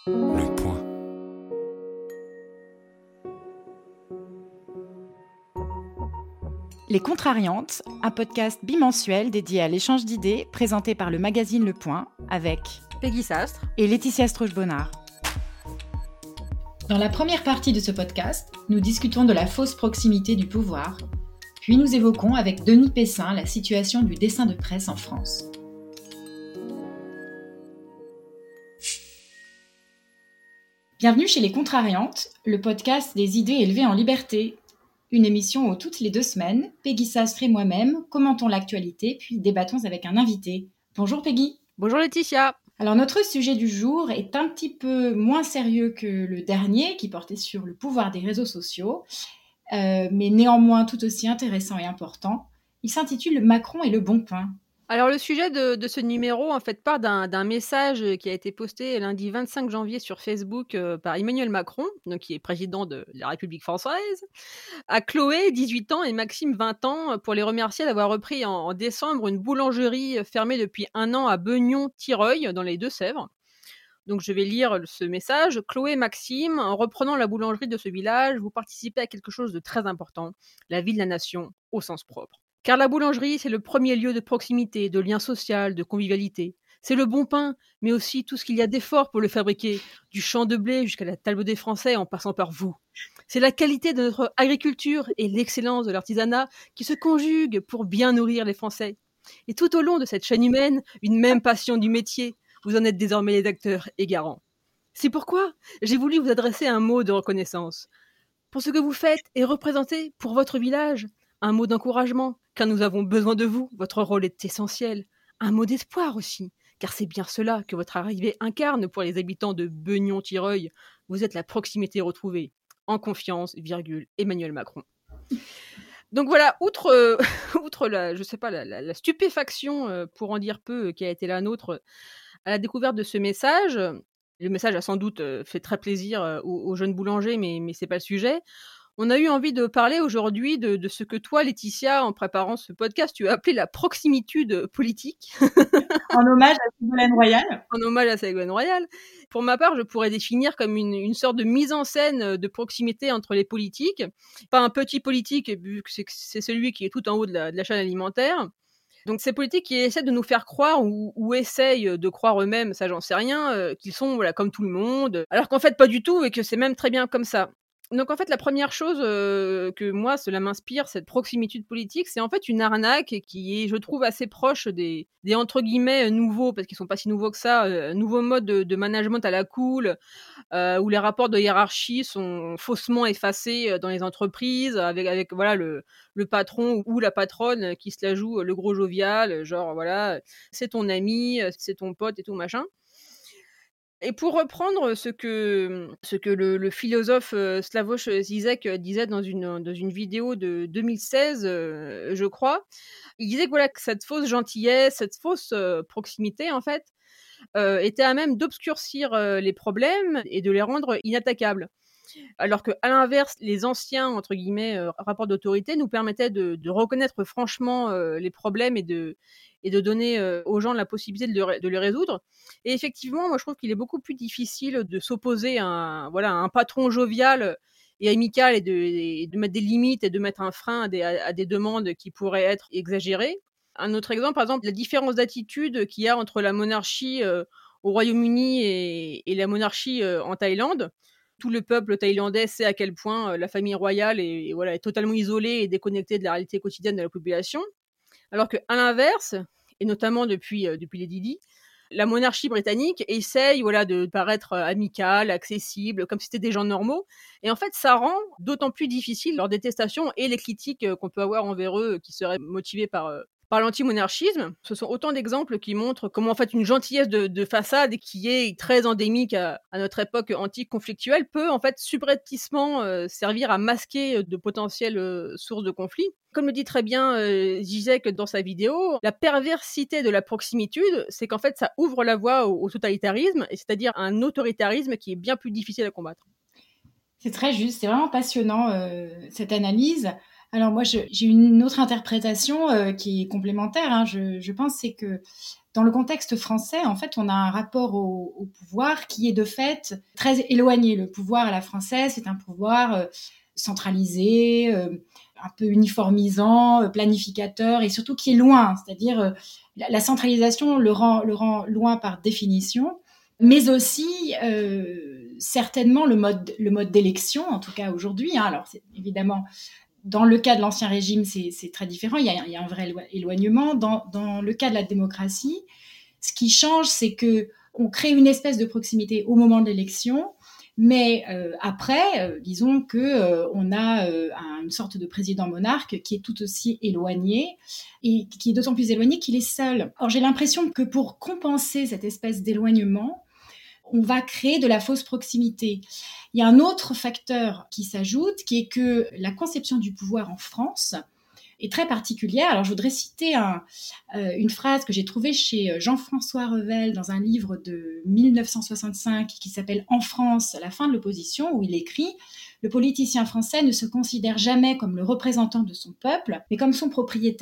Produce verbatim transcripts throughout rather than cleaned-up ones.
Le point. Les Contrariantes, un podcast bimensuel dédié à l'échange d'idées présenté par le magazine Le Point avec Peggy Sastre et Laetitia Stroche-Bonnard. Dans la première partie de ce podcast, nous discutons de la fausse proximité du pouvoir, puis nous évoquons avec Denis Pessin la situation du dessin de presse en France. Bienvenue chez Les Contrariantes, le podcast des idées élevées en liberté. Une émission où toutes les deux semaines, Peggy Sastre et moi-même commentons l'actualité puis débattons avec un invité. Bonjour Peggy. Bonjour Laetitia. Alors notre sujet du jour est un petit peu moins sérieux que le dernier qui portait sur le pouvoir des réseaux sociaux, euh, mais néanmoins tout aussi intéressant et important. Il s'intitule « Macron et le bon pain ». Alors le sujet de, de ce numéro en fait part d'un, d'un message qui a été posté lundi vingt-cinq janvier sur Facebook euh, par Emmanuel Macron, donc qui est président de la République française, à Chloé, dix-huit ans, et Maxime, vingt ans, pour les remercier d'avoir repris en, en décembre une boulangerie fermée depuis un an à Beugnon-Tireuil, dans les Deux-Sèvres. Donc je vais lire ce message. Chloé et Maxime, en reprenant la boulangerie de ce village, vous participez à quelque chose de très important, la vie de la nation au sens propre. Car la boulangerie, c'est le premier lieu de proximité, de lien social, de convivialité. C'est le bon pain, mais aussi tout ce qu'il y a d'effort pour le fabriquer, du champ de blé jusqu'à la table des Français en passant par vous. C'est la qualité de notre agriculture et l'excellence de l'artisanat qui se conjuguent pour bien nourrir les Français. Et tout au long de cette chaîne humaine, une même passion du métier. Vous en êtes désormais les acteurs et garants. C'est pourquoi j'ai voulu vous adresser un mot de reconnaissance. Pour ce que vous faites et représentez pour votre village, un mot d'encouragement, car nous avons besoin de vous, votre rôle est essentiel. Un mot d'espoir aussi, car c'est bien cela que votre arrivée incarne pour les habitants de Beugnon-Tireuil. Vous êtes la proximité retrouvée. En confiance, virgule, Emmanuel Macron. Donc voilà, outre, euh, outre la, je sais pas, la, la, la stupéfaction, euh, pour en dire peu, euh, qui a été la nôtre à la découverte de ce message, le message a sans doute euh, fait très plaisir euh, aux, aux jeunes boulangers, mais, mais c'est pas le sujet. On a eu envie de parler aujourd'hui de, de ce que toi, Laetitia, en préparant ce podcast, tu as appelé la proximitude politique. En hommage à Ségolène Royal. En hommage à Ségolène Royal. Pour ma part, je pourrais définir comme une, une sorte de mise en scène de proximité entre les politiques. Pas un petit politique, vu que c'est, c'est celui qui est tout en haut de la, de la chaîne alimentaire. Donc ces politiques qui essaient de nous faire croire ou, ou essayent de croire eux-mêmes, ça j'en sais rien, euh, qu'ils sont voilà, comme tout le monde, alors qu'en fait pas du tout et que c'est même très bien comme ça. Donc en fait, la première chose euh, que moi, cela m'inspire, cette proximitude politique, c'est en fait une arnaque qui est, je trouve, assez proche des, des entre guillemets nouveaux, parce qu'ils sont pas si nouveaux que ça, euh, nouveaux modes de, de management à la cool, euh, où les rapports de hiérarchie sont faussement effacés dans les entreprises, avec, avec voilà le, le patron ou la patronne qui se la joue le gros jovial, genre voilà, c'est ton ami, c'est ton pote et tout machin. Et pour reprendre ce que, ce que le, le philosophe euh, Slavoj Žižek disait dans une, dans une vidéo de deux mille seize, euh, je crois, il disait que, voilà, que cette fausse gentillesse, cette fausse euh, proximité, en fait, euh, était à même d'obscurcir euh, les problèmes et de les rendre inattaquables. Alors qu'à l'inverse, les anciens, entre guillemets, euh, rapports d'autorité nous permettaient de, de reconnaître franchement euh, les problèmes et de, et de donner euh, aux gens la possibilité de, le, de les résoudre. Et effectivement, moi je trouve qu'il est beaucoup plus difficile de s'opposer à un, voilà, à un patron jovial et amical et de, et de mettre des limites et de mettre un frein à des, à, à des demandes qui pourraient être exagérées. Un autre exemple, par exemple, la différence d'attitude qu'il y a entre la monarchie euh, au Royaume-Uni et, et la monarchie euh, en Thaïlande. Tout le peuple thaïlandais sait à quel point euh, la famille royale est, est, voilà, est totalement isolée et déconnectée de la réalité quotidienne de la population. Alors qu'à l'inverse, et notamment depuis, euh, depuis les Didi, la monarchie britannique essaye voilà, de paraître amicale, accessible, comme si c'était des gens normaux. Et en fait, ça rend d'autant plus difficile leur détestation et les critiques qu'on peut avoir envers eux qui seraient motivées par, euh, par l'anti-monarchisme. Ce sont autant d'exemples qui montrent comment en fait une gentillesse de, de façade qui est très endémique à, à notre époque antique conflictuelle peut en fait subrepticement euh, servir à masquer de potentielles euh, sources de conflits. Comme le dit très bien euh, Žižek dans sa vidéo, la perversité de la proximitude, c'est qu'en fait ça ouvre la voie au, au totalitarisme, et c'est-à-dire un autoritarisme qui est bien plus difficile à combattre. C'est très juste, c'est vraiment passionnant euh, cette analyse. Alors moi, je, j'ai une autre interprétation euh, qui est complémentaire. Hein, je, je pense c'est que dans le contexte français, en fait, on a un rapport au, au pouvoir qui est de fait très éloigné. Le pouvoir à la française, c'est un pouvoir euh, centralisé, euh, un peu uniformisant, euh, planificateur et surtout qui est loin. C'est-à-dire, euh, la, la centralisation le rend, le rend loin par définition, mais aussi euh, certainement le mode, le mode d'élection, en tout cas aujourd'hui. Hein. Alors, c'est évidemment... Dans le cas de l'Ancien Régime, c'est, c'est très différent. Il y, a, il y a un vrai éloignement. Dans, dans le cas de la démocratie, ce qui change, c'est qu'on crée une espèce de proximité au moment de l'élection, mais euh, après, euh, disons qu'on euh, a euh, un, une sorte de président monarque qui est tout aussi éloigné et qui est d'autant plus éloigné qu'il est seul. Or, j'ai l'impression que pour compenser cette espèce d'éloignement, on va créer de la fausse proximité. Il y a un autre facteur qui s'ajoute, qui est que la conception du pouvoir en France est très particulière. Alors, je voudrais citer un, euh, une phrase que j'ai trouvée chez Jean-François Revel dans un livre de mille neuf cent soixante-cinq qui s'appelle « En France, la fin de l'opposition », où il écrit « Le politicien français ne se considère jamais comme le représentant de son peuple, mais comme son propriétaire ».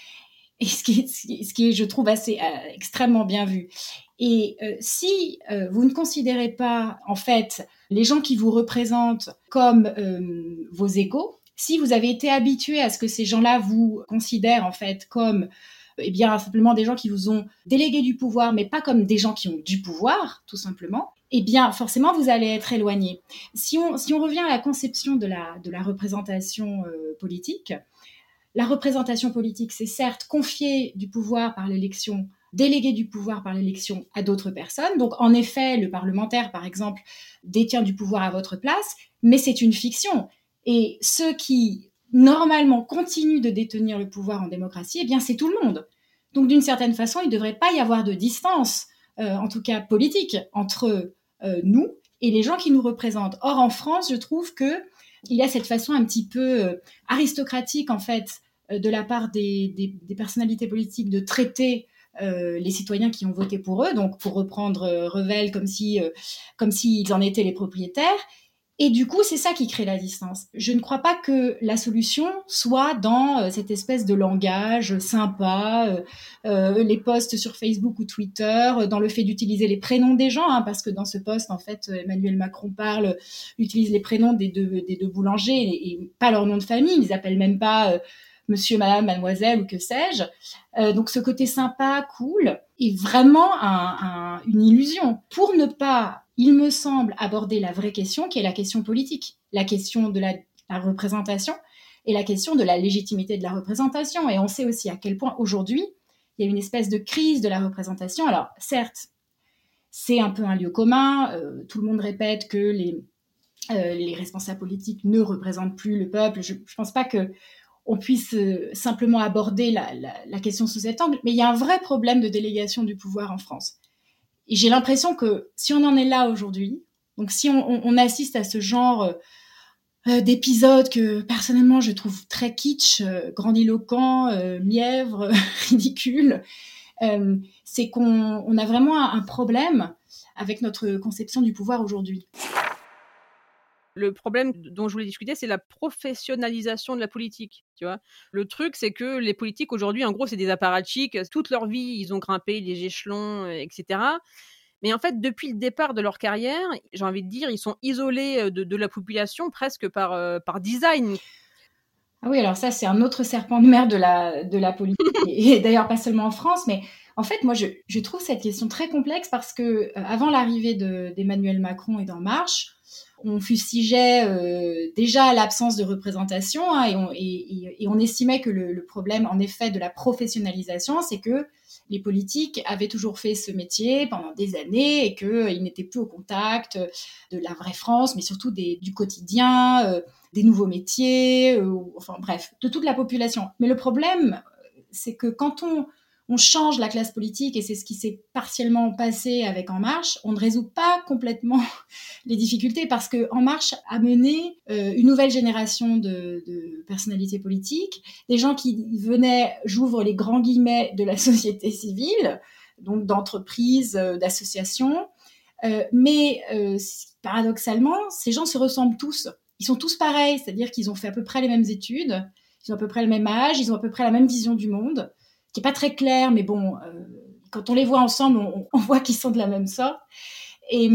Et ce qui est, ce qui est, je trouve, assez euh, extrêmement bien vu. Et euh, si euh, vous ne considérez pas, en fait, les gens qui vous représentent comme euh, vos égaux, si vous avez été habitué à ce que ces gens-là vous considèrent, en fait, comme eh bien, simplement des gens qui vous ont délégué du pouvoir, mais pas comme des gens qui ont du pouvoir, tout simplement, eh bien, forcément, vous allez être éloigné. Si on, si on revient à la conception de la, de la représentation euh, politique, la représentation politique, c'est certes confier du pouvoir par l'élection, déléguer du pouvoir par l'élection à d'autres personnes. Donc, en effet, le parlementaire, par exemple, détient du pouvoir à votre place, mais c'est une fiction. Et ceux qui, normalement, continuent de détenir le pouvoir en démocratie, eh bien, c'est tout le monde. Donc, d'une certaine façon, il ne devrait pas y avoir de distance, euh, en tout cas politique, entre euh, nous et les gens qui nous représentent. Or, en France, je trouve que il y a cette façon un petit peu euh, aristocratique, en fait, euh, de la part des, des, des personnalités politiques de traiter euh, les citoyens qui ont voté pour eux, donc pour reprendre euh, Revel comme si, euh, comme s'ils en étaient les propriétaires. Et du coup, c'est ça qui crée la distance. Je ne crois pas que la solution soit dans euh, cette espèce de langage sympa, euh, euh, les posts sur Facebook ou Twitter, euh, dans le fait d'utiliser les prénoms des gens, hein, parce que dans ce post, en fait, Emmanuel Macron parle, utilise les prénoms des deux, des deux boulangers et, et pas leur nom de famille. Ils appellent même pas euh, monsieur, madame, mademoiselle ou que sais-je. Euh, donc ce côté sympa, cool, est vraiment un, un, une illusion pour ne pas, il me semble, aborder la vraie question qui est la question politique, la question de la, la représentation et la question de la légitimité de la représentation. Et on sait aussi à quel point aujourd'hui, il y a une espèce de crise de la représentation. Alors certes, c'est un peu un lieu commun, euh, tout le monde répète que les, euh, les responsables politiques ne représentent plus le peuple. Je ne pense pas que on puisse euh, simplement aborder la, la, la question sous cet angle, mais il y a un vrai problème de délégation du pouvoir en France. Et j'ai l'impression que si on en est là aujourd'hui, donc si on, on, on assiste à ce genre euh, d'épisodes que personnellement je trouve très kitsch, euh, grandiloquent, euh, mièvre, ridicule, euh, c'est qu'on on a vraiment un, un problème avec notre conception du pouvoir aujourd'hui. Le problème dont je voulais discuter, c'est la professionnalisation de la politique, tu vois. Le truc, c'est que les politiques aujourd'hui, en gros, c'est des apparatchiks. Toute leur vie, ils ont grimpé les échelons, et cetera. Mais en fait, depuis le départ de leur carrière, j'ai envie de dire, ils sont isolés de, de la population presque par, euh, par design. Ah oui, alors ça, c'est un autre serpent de mer de la, de la politique. Et d'ailleurs, pas seulement en France, mais en fait, moi, je, je trouve cette question très complexe parce que euh, avant l'arrivée de, d'Emmanuel Macron et d'En Marche, on fustigeait euh, déjà l'absence de représentation hein, et, on, et, et on estimait que le, le problème, en effet, de la professionnalisation, c'est que les politiques avaient toujours fait ce métier pendant des années et qu'ils euh, n'étaient plus au contact de la vraie France, mais surtout des, du quotidien, euh, des nouveaux métiers, euh, enfin bref, de toute la population. Mais le problème, c'est que quand on on change la classe politique, et c'est ce qui s'est partiellement passé avec En Marche, on ne résout pas complètement les difficultés, parce que En Marche a mené euh, une nouvelle génération de, de personnalités politiques, des gens qui venaient, j'ouvre les grands guillemets, de la société civile, donc d'entreprises, euh, d'associations, euh, mais euh, paradoxalement, ces gens se ressemblent tous. Ils sont tous pareils, c'est-à-dire qu'ils ont fait à peu près les mêmes études, ils ont à peu près le même âge, ils ont à peu près la même vision du monde, qui n'est pas très clair, mais bon, euh, quand on les voit ensemble, on, on voit qu'ils sont de la même sorte. Et,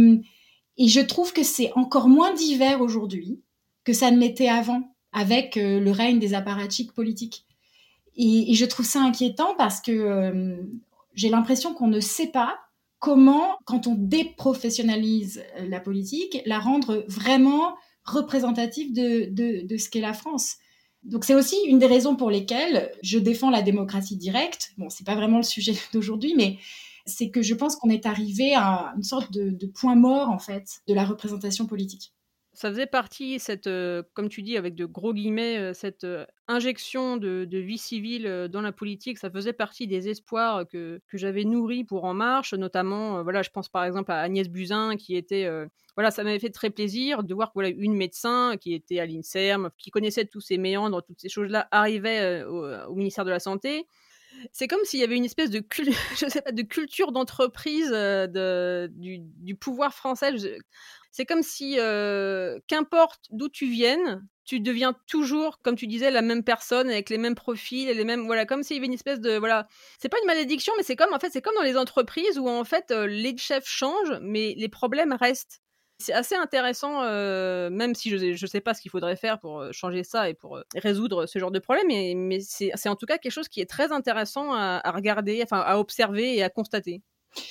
et je trouve que c'est encore moins divers aujourd'hui que ça ne l'était avant, avec euh, le règne des apparatchiks politiques. Et, et je trouve ça inquiétant parce que euh, j'ai l'impression qu'on ne sait pas comment, quand on déprofessionnalise la politique, la rendre vraiment représentative de, de, de ce qu'est la France. Donc c'est aussi une des raisons pour lesquelles je défends la démocratie directe. Bon, c'est pas vraiment le sujet d'aujourd'hui, mais c'est que je pense qu'on est arrivé à une sorte de, de point mort, en fait, de la représentation politique. Ça faisait partie, cette, euh, comme tu dis, avec de gros guillemets, euh, cette euh, injection de, de vie civile euh, dans la politique, ça faisait partie des espoirs que, que j'avais nourris pour En Marche, notamment, euh, voilà, je pense par exemple à Agnès Buzyn, qui était, euh, voilà, ça m'avait fait très plaisir de voir que voilà, une médecin qui était à l'INSERM, qui connaissait tous ces méandres, toutes ces choses-là, arrivait euh, au, au ministère de la Santé. C'est comme s'il y avait une espèce de, cul- je sais pas, de culture d'entreprise euh, de, du, du pouvoir français. Je- C'est comme si, euh, qu'importe d'où tu viennes, tu deviens toujours, comme tu disais, la même personne avec les mêmes profils et les mêmes, voilà, comme s'il y avait une espèce de, voilà, c'est pas une malédiction, mais c'est comme, en fait, c'est comme dans les entreprises où en fait euh, les chefs changent, mais les problèmes restent. C'est assez intéressant, euh, même si je ne sais pas ce qu'il faudrait faire pour euh, changer ça et pour euh, résoudre ce genre de problème, mais, mais c'est, c'est en tout cas quelque chose qui est très intéressant à, à regarder, enfin à observer et à constater.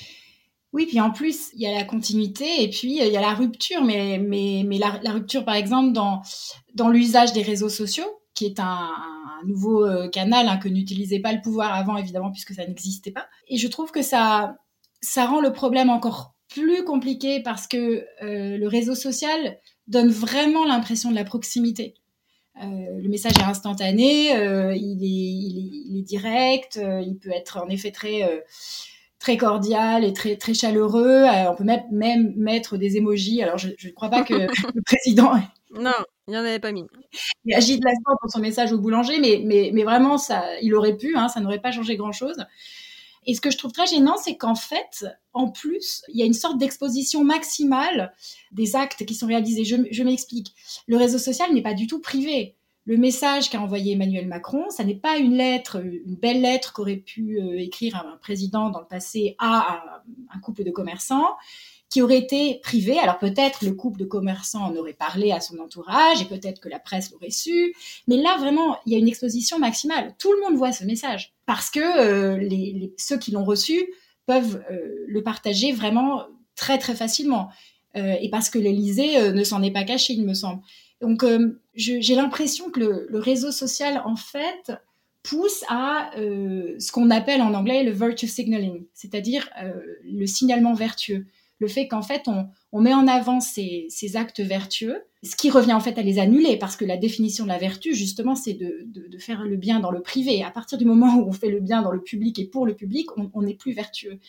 Oui, puis en plus, il y a la continuité et puis il y a la rupture, mais, mais, mais la, la rupture, par exemple, dans, dans l'usage des réseaux sociaux, qui est un, un nouveau euh, canal hein, que n'utilisait pas le pouvoir avant, évidemment, puisque ça n'existait pas. Et je trouve que ça, ça rend le problème encore plus compliqué parce que euh, le réseau social donne vraiment l'impression de la proximité. Euh, le message est instantané, euh, il, est, il, est, il est direct, euh, il peut être en effet très... Euh, très cordial et très très chaleureux. Euh, on peut même, même mettre des emojis. Alors je ne crois pas que le président non, il n'y en avait pas mis. Il agit de la sorte pour son message au boulanger, mais mais mais vraiment ça, il aurait pu, hein, ça n'aurait pas changé grand chose. Et ce que je trouve très gênant, c'est qu'en fait, en plus, il y a une sorte d'exposition maximale des actes qui sont réalisés. Je, je m'explique. Le réseau social n'est pas du tout privé. Le message qu'a envoyé Emmanuel Macron, ça n'est pas une lettre, une belle lettre qu'aurait pu euh, écrire un président dans le passé à un, un couple de commerçants, qui aurait été privé. Alors peut-être le couple de commerçants en aurait parlé à son entourage et peut-être que la presse l'aurait su. Mais là, vraiment, il y a une exposition maximale. Tout le monde voit ce message parce que euh, les, les, ceux qui l'ont reçu peuvent euh, le partager vraiment très, très facilement. Euh, et parce que l'Élysée euh, ne s'en est pas caché, il me semble. Donc, euh, je, j'ai l'impression que le, le réseau social, en fait, pousse à euh, ce qu'on appelle en anglais le virtue signaling, c'est-à-dire euh, le signalement vertueux. Le fait qu'en fait, on, on met en avant ces, ces actes vertueux, ce qui revient en fait à les annuler, parce que la définition de la vertu, justement, c'est de, de, de faire le bien dans le privé. À partir du moment où on fait le bien dans le public et pour le public, on n'est plus vertueux.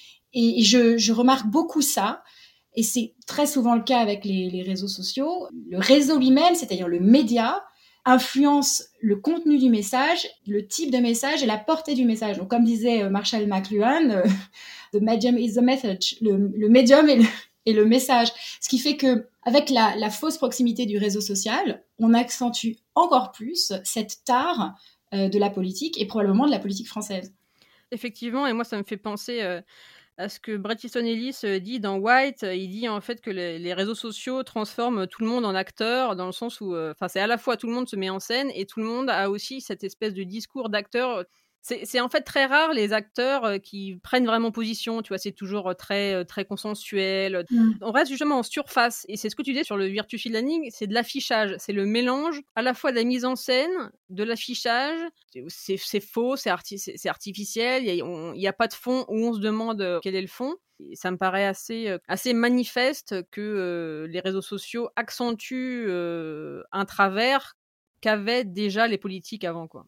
Et je, je remarque beaucoup ça, et c'est très souvent le cas avec les, les réseaux sociaux. Le réseau lui-même, c'est-à-dire le média, influence le contenu du message, le type de message et la portée du message. Donc, comme disait Marshall McLuhan, euh, the medium is the message. Le, le médium est le, est le message. Ce qui fait que, avec la, la fausse proximité du réseau social, on accentue encore plus cette tare euh, de la politique et probablement de la politique française. Effectivement, et moi, ça me fait penser euh, à ce que Bret Easton Ellis euh, dit dans White. Il dit en fait que les, les réseaux sociaux transforment tout le monde en acteur, dans le sens où, enfin, euh, c'est à la fois tout le monde se met en scène et tout le monde a aussi cette espèce de discours d'acteur. C'est, c'est en fait très rare les acteurs euh, qui prennent vraiment position, tu vois, c'est toujours euh, très, euh, très consensuel. Mm. On reste justement en surface, et c'est ce que tu disais sur le virtue signaling, c'est de l'affichage, c'est le mélange à la fois de la mise en scène, de l'affichage, c'est, c'est faux, c'est, arti- c'est, c'est artificiel, il n'y a, a pas de fond où on se demande euh, quel est le fond. Et ça me paraît assez, euh, assez manifeste que euh, les réseaux sociaux accentuent euh, un travers qu'avaient déjà les politiques avant, quoi.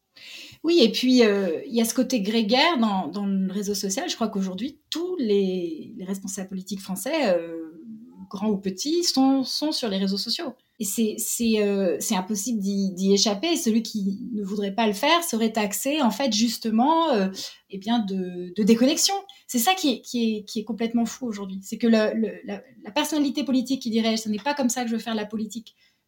Oui, et puis euh, il y a ce côté grégaire dans, dans le réseau social. Je crois qu'aujourd'hui, tous les, les responsables politiques français, euh, grands ou petits, sont, sont sur les réseaux sociaux. Et c'est, c'est, euh, c'est impossible d'y, d'y échapper. Celui qui ne voudrait pas le faire serait taxé, en fait, justement, euh, eh bien de, de déconnexion. C'est ça qui est, qui est, qui est complètement fou aujourd'hui. C'est que le, le, la, la personnalité politique qui dirait « ce n'est pas comme ça que je veux faire la politique »,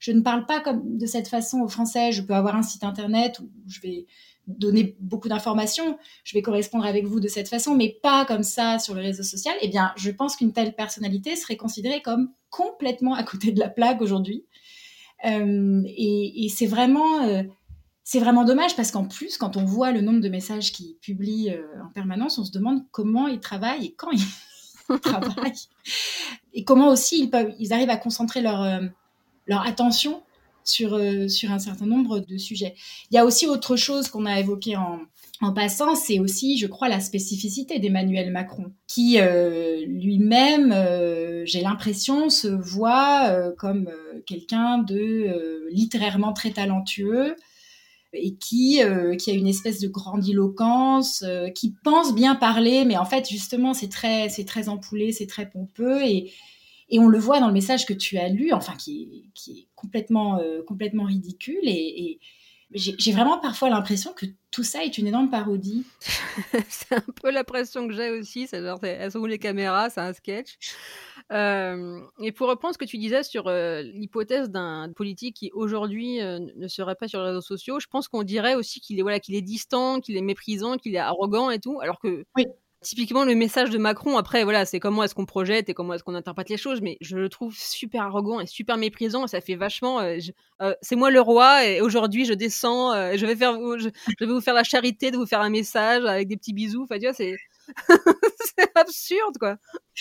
je ne parle pas comme de cette façon aux Français. Je peux avoir un site internet où je vais donner beaucoup d'informations, je vais correspondre avec vous de cette façon, mais pas comme ça sur le réseau social. Eh bien, je pense qu'une telle personnalité serait considérée comme complètement à côté de la plaque aujourd'hui. Euh, et, et c'est vraiment... Euh, C'est vraiment dommage parce qu'en plus, quand on voit le nombre de messages qu'ils publient euh, en permanence, on se demande comment ils travaillent et quand ils travaillent. Et comment aussi ils, peuvent, ils arrivent à concentrer leur, euh, leur attention sur, euh, sur un certain nombre de sujets. Il y a aussi autre chose qu'on a évoqué en, en passant, c'est aussi, je crois, la spécificité d'Emmanuel Macron, qui euh, lui-même, euh, j'ai l'impression, se voit euh, comme euh, quelqu'un de euh, littérairement très talentueux, et qui, euh, qui a une espèce de grandiloquence, euh, qui pense bien parler, mais en fait, justement, c'est très, c'est très ampoulé, c'est très pompeux, et, et on le voit dans le message que tu as lu, enfin, qui, qui est complètement, euh, complètement ridicule, et, et j'ai, j'ai vraiment parfois l'impression que tout ça est une énorme parodie. C'est un peu l'impression que j'ai aussi, c'est genre, elles sont où les caméras, c'est un sketch. Euh, et pour reprendre ce que tu disais sur euh, l'hypothèse d'un politique qui aujourd'hui euh, ne serait pas sur les réseaux sociaux, je pense qu'on dirait aussi qu'il est, voilà, qu'il est distant, qu'il est méprisant, qu'il est arrogant et tout, alors que oui. Typiquement, le message de Macron, après, voilà, c'est comment est-ce qu'on projette et comment est-ce qu'on interprète les choses, mais je le trouve super arrogant et super méprisant, et ça fait vachement, euh, je, euh, c'est moi le roi, et aujourd'hui, je descends, euh, je vais faire, je, je vais vous faire la charité de vous faire un message avec des petits bisous, enfin, tu vois, c'est, c'est absurde, quoi.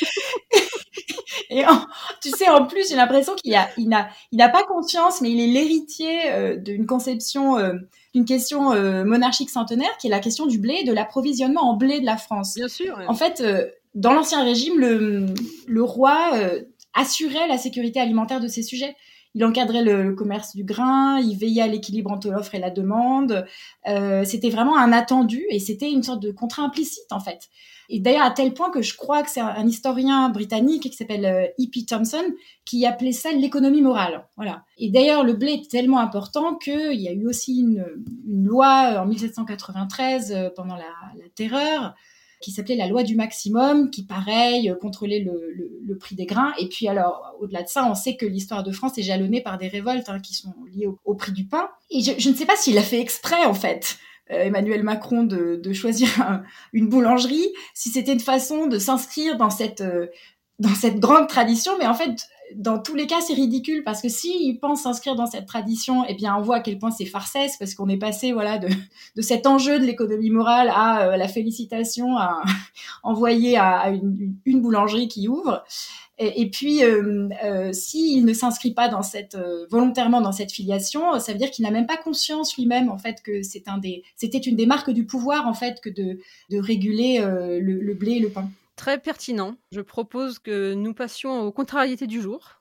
Et en, tu sais, en plus, j'ai l'impression qu'il a, il n'a, il n'a pas conscience, mais il est l'héritier euh, d'une conception, euh, d'une question euh, monarchique centenaire, qui est la question du blé et de l'approvisionnement en blé de la France. Bien sûr. Ouais. En fait, euh, dans l'Ancien Régime, le, le roi euh, assurait la sécurité alimentaire de ses sujets. Il encadrait le, le commerce du grain, il veillait à l'équilibre entre l'offre et la demande. Euh, c'était vraiment un attendu, et c'était une sorte de contrat implicite, en fait. Et d'ailleurs, à tel point que je crois que c'est un, un historien britannique qui s'appelle euh, E P Thompson qui appelait ça l'économie morale. Voilà. Et d'ailleurs, le blé est tellement important qu'il y a eu aussi une, une loi en dix-sept cent quatre-vingt-treize, euh, pendant la, la Terreur, qui s'appelait la loi du maximum, qui, pareil, euh, contrôlait le, le, le prix des grains. Et puis, alors, au-delà de ça, on sait que l'histoire de France est jalonnée par des révoltes hein, qui sont liées au, au prix du pain. Et je, je ne sais pas s'il a fait exprès, en fait, Emmanuel Macron de, de choisir un, une boulangerie, si c'était une façon de s'inscrire dans cette, euh, dans cette grande tradition, mais en fait, dans tous les cas, c'est ridicule, parce que s'il pense s'inscrire dans cette tradition, eh bien, on voit à quel point c'est farcesque, parce qu'on est passé, voilà, de, de cet enjeu de l'économie morale à euh, la félicitation à envoyer à, à une, une boulangerie qui ouvre. Et, et puis, euh, euh, s'il ne s'inscrit pas dans cette, euh, volontairement dans cette filiation, ça veut dire qu'il n'a même pas conscience lui-même, en fait, que c'est un des, c'était une des marques du pouvoir, en fait, que de, de réguler euh, le, le blé et le pain. Très pertinent. Je propose que nous passions aux contrariétés du jour.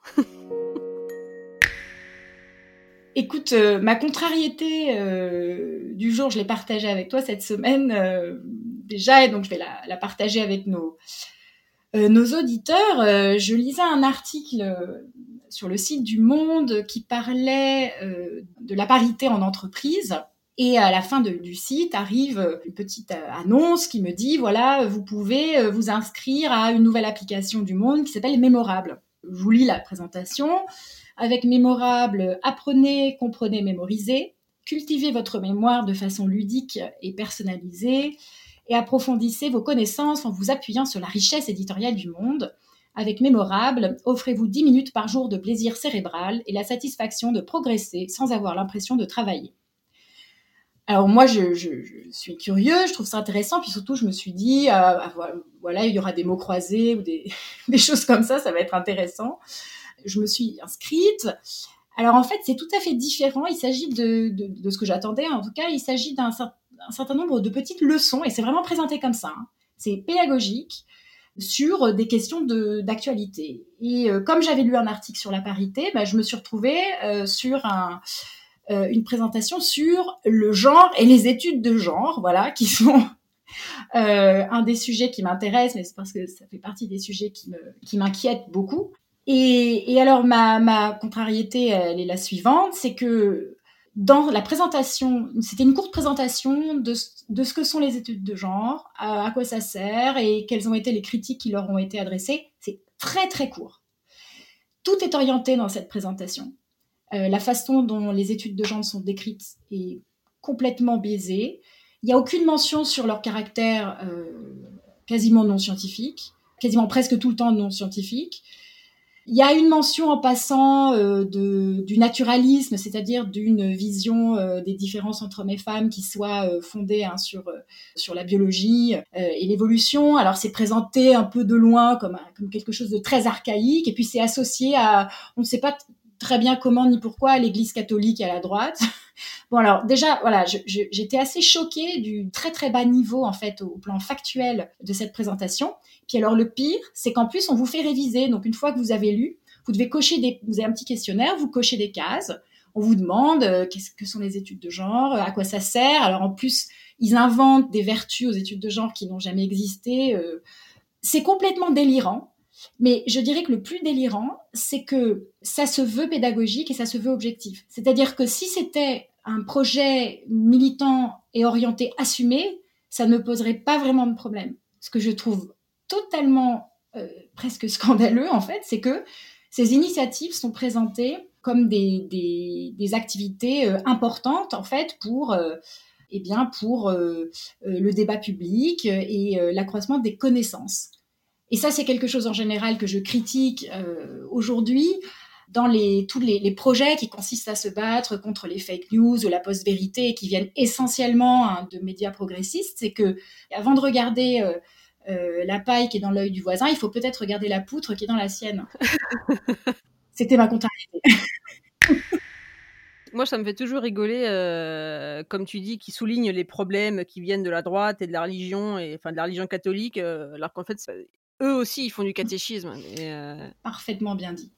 Écoute, euh, ma contrariété euh, du jour, je l'ai partagée avec toi cette semaine euh, déjà, et donc je vais la, la partager avec nos, euh, nos auditeurs. Euh, je lisais un article euh, sur le site du Monde qui parlait euh, de la parité en entreprise. Et à la fin de, du site arrive une petite annonce qui me dit, voilà, vous pouvez vous inscrire à une nouvelle application du Monde qui s'appelle Mémorable. Je vous lis la présentation. Avec Mémorable, apprenez, comprenez, mémorisez. Cultivez votre mémoire de façon ludique et personnalisée. Et approfondissez vos connaissances en vous appuyant sur la richesse éditoriale du Monde. Avec Mémorable, offrez-vous dix minutes par jour de plaisir cérébral et la satisfaction de progresser sans avoir l'impression de travailler. Alors moi, je, je, je suis curieuse, je trouve ça intéressant, puis surtout, je me suis dit, euh, voilà, il y aura des mots croisés ou des, des choses comme ça, ça va être intéressant. Je me suis inscrite. Alors en fait, c'est tout à fait différent. Il s'agit de, de, de ce que j'attendais. En tout cas, il s'agit d'un un certain nombre de petites leçons, et c'est vraiment présenté comme ça. Hein. C'est pédagogique sur des questions de, d'actualité. Et euh, comme j'avais lu un article sur la parité, bah, je me suis retrouvée euh, sur un... Euh, une présentation sur le genre et les études de genre, voilà, qui sont euh, un des sujets qui m'intéresse, mais c'est parce que ça fait partie des sujets qui, me, qui m'inquiètent beaucoup. Et, et alors, ma, ma contrariété, elle est la suivante, c'est que dans la présentation, c'était une courte présentation de, de ce que sont les études de genre, à, à quoi ça sert et quelles ont été les critiques qui leur ont été adressées. C'est très, très court. Tout est orienté dans cette présentation. Euh, la façon dont les études de genre sont décrites est complètement biaisée. Il n'y a aucune mention sur leur caractère euh, quasiment non scientifique, quasiment presque tout le temps non scientifique. Il y a une mention en passant euh, de, du naturalisme, c'est-à-dire d'une vision euh, des différences entre hommes et femmes qui soit euh, fondée hein, sur, euh, sur la biologie euh, et l'évolution. Alors c'est présenté un peu de loin comme, comme quelque chose de très archaïque, et puis c'est associé à, on ne sait pas t- très bien comment ni pourquoi, à l'Église catholique et à la droite. Bon alors déjà, voilà, je, je, j'étais assez choquée du très très bas niveau en fait au plan factuel de cette présentation. Puis alors le pire, c'est qu'en plus on vous fait réviser. Donc une fois que vous avez lu, vous devez cocher des, vous avez un petit questionnaire, vous cochez des cases. On vous demande euh, qu'est-ce que sont les études de genre, à quoi ça sert. Alors en plus, ils inventent des vertus aux études de genre qui n'ont jamais existé. Euh, c'est complètement délirant. Mais je dirais que le plus délirant, c'est que ça se veut pédagogique et ça se veut objectif. C'est-à-dire que si c'était un projet militant et orienté assumé, ça ne poserait pas vraiment de problème. Ce que je trouve totalement euh, presque scandaleux, en fait, c'est que ces initiatives sont présentées comme des, des, des activités euh, importantes, en fait, pour, euh, eh bien, pour euh, euh, le débat public et euh, l'accroissement des connaissances. Et ça, c'est quelque chose en général que je critique euh, aujourd'hui dans les, tous les, les projets qui consistent à se battre contre les fake news ou la post-vérité, qui viennent essentiellement hein, de médias progressistes. C'est que avant de regarder euh, euh, la paille qui est dans l'œil du voisin, il faut peut-être regarder la poutre qui est dans la sienne. C'était ma contrariété. Moi, ça me fait toujours rigoler, euh, comme tu dis, qui souligne les problèmes qui viennent de la droite et de la religion, et enfin de la religion catholique, euh, alors qu'en fait, ça, eux aussi, ils font du catéchisme. Et, euh... Parfaitement bien dit.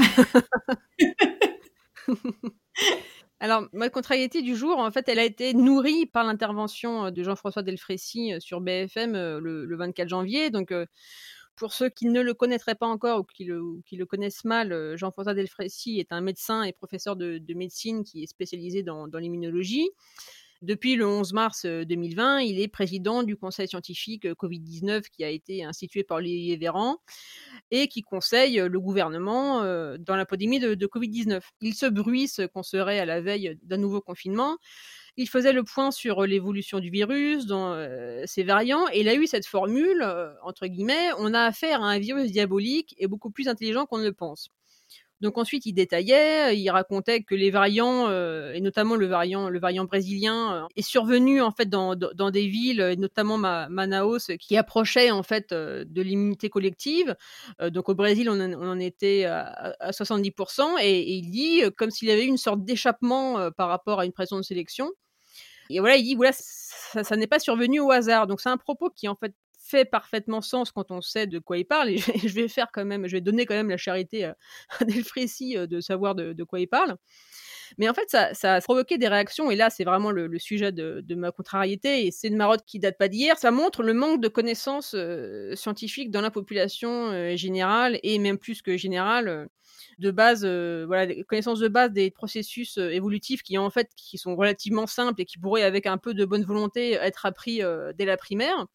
Alors, ma contrariété du jour, en fait, elle a été nourrie par l'intervention de Jean-François Delfraissy sur B F M le, le vingt-quatre janvier. Donc, euh, pour ceux qui ne le connaîtraient pas encore ou qui le, ou qui le connaissent mal, Jean-François Delfraissy est un médecin et professeur de, de médecine qui est spécialisé dans, dans l'immunologie. Depuis le onze mars deux mille vingt, il est président du conseil scientifique covid dix-neuf qui a été institué par Olivier Véran et qui conseille le gouvernement dans la pandémie de, de covid dix-neuf. Il se bruisse qu'on serait à la veille d'un nouveau confinement. Il faisait le point sur l'évolution du virus, dans euh, ses variants, et il a eu cette formule, euh, entre guillemets, on a affaire à un virus diabolique et beaucoup plus intelligent qu'on ne le pense. Donc ensuite, il détaillait, il racontait que les variants, euh, et notamment le variant, le variant brésilien, euh, est survenu en fait dans, dans, dans des villes, et notamment Ma- Manaus, qui approchaient en fait euh, de l'immunité collective. Euh, donc au Brésil, on en, on en était à, à soixante-dix pour cent, et, et il dit euh, comme s'il y avait eu une sorte d'échappement euh, par rapport à une pression de sélection. Et voilà, il dit voilà, ça, ça n'est pas survenu au hasard. Donc c'est un propos qui en fait fait parfaitement sens quand on sait de quoi il parle. Et je vais faire quand même, je vais donner quand même la charité à Delfraissy de savoir de, de quoi il parle. Mais en fait, ça, ça a provoqué des réactions, et là, c'est vraiment le, le sujet de, de ma contrariété, et c'est une marotte qui date pas d'hier. Ça montre le manque de connaissances euh, scientifiques dans la population euh, générale, et même plus que générale, euh, de base, euh, voilà, des connaissances de base des processus euh, évolutifs qui, en fait, qui sont relativement simples et qui pourraient, avec un peu de bonne volonté, être appris euh, dès la primaire.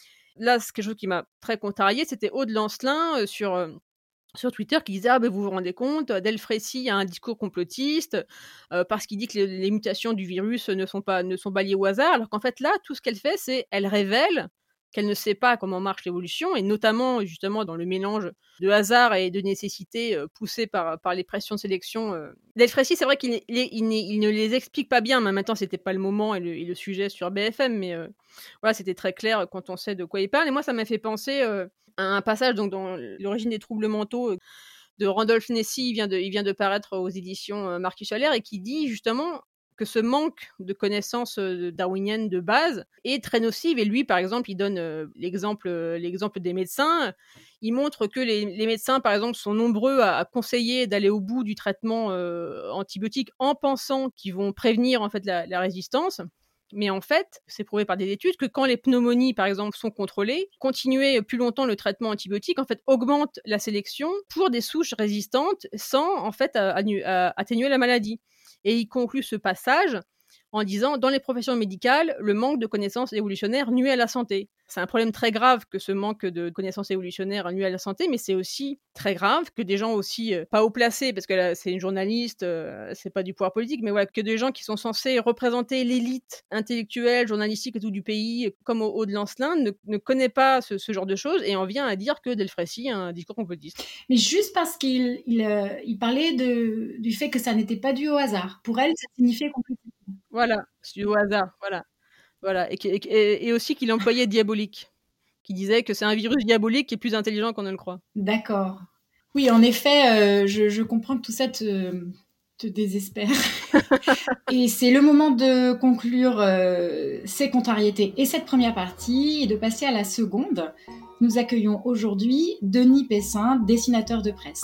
Là, c'est quelque chose qui m'a très contrariée, c'était Aude Lancelin euh, sur... Euh, sur Twitter qui disait « Ah, ben vous vous rendez compte, Delfraissy a un discours complotiste euh, parce qu'il dit que les, les mutations du virus ne sont pas, ne sont pas liées au hasard. » Alors qu'en fait, là, tout ce qu'elle fait, c'est elle révèle qu'elle ne sait pas comment marche l'évolution, et notamment, justement, dans le mélange de hasard et de nécessité euh, poussé par, par les pressions de sélection. Euh. Delfraissy, c'est vrai qu'il il, il, il ne les explique pas bien, mais en même temps, c'était pas le moment et le, et le sujet sur B F M, mais euh, voilà, c'était très clair quand on sait de quoi il parle. Et moi, ça m'a fait penser... Euh, un passage donc, dans l'origine des troubles mentaux de Randolph Nessy, il vient de, il vient de paraître aux éditions Marcus Allaire, et qui dit justement que ce manque de connaissances darwiniennes de base est très nocive. Et lui, par exemple, il donne l'exemple, l'exemple des médecins. Il montre que les, les médecins, par exemple, sont nombreux à, à conseiller d'aller au bout du traitement euh, antibiotique en pensant qu'ils vont prévenir en fait la, la résistance. Mais en fait, c'est prouvé par des études que quand les pneumonies, par exemple, sont contrôlées, continuer plus longtemps le traitement antibiotique, en fait, augmente la sélection pour des souches résistantes sans, en fait, atténuer la maladie. Et il conclut ce passage en disant « Dans les professions médicales, le manque de connaissances évolutionnaires nuit à la santé. » C'est un problème très grave que ce manque de connaissances évolutionnaires nuit à la santé, mais c'est aussi très grave que des gens aussi, euh, pas haut placés, parce que là, c'est une journaliste, euh, c'est pas du pouvoir politique, mais voilà, que des gens qui sont censés représenter l'élite intellectuelle, journalistique et tout du pays, comme au haut de Lancelin, ne, ne connaît pas ce, ce genre de choses et en vient à dire que Delfrécy a un discours complotiste. Mais juste parce qu'il il, euh, il parlait de, du fait que ça n'était pas dû au hasard. Pour elle, ça signifiait complètement. Voilà, c'est au hasard, voilà. Voilà, et, et, et aussi qu'il employait diabolique, qui disait que c'est un virus diabolique qui est plus intelligent qu'on ne le croit. D'accord. Oui, en effet, euh, je, je comprends que tout ça te, te désespère. Et c'est le moment de conclure euh, ces contrariétés et cette première partie et de passer à la seconde. Nous accueillons aujourd'hui Denis Pessin, dessinateur de presse.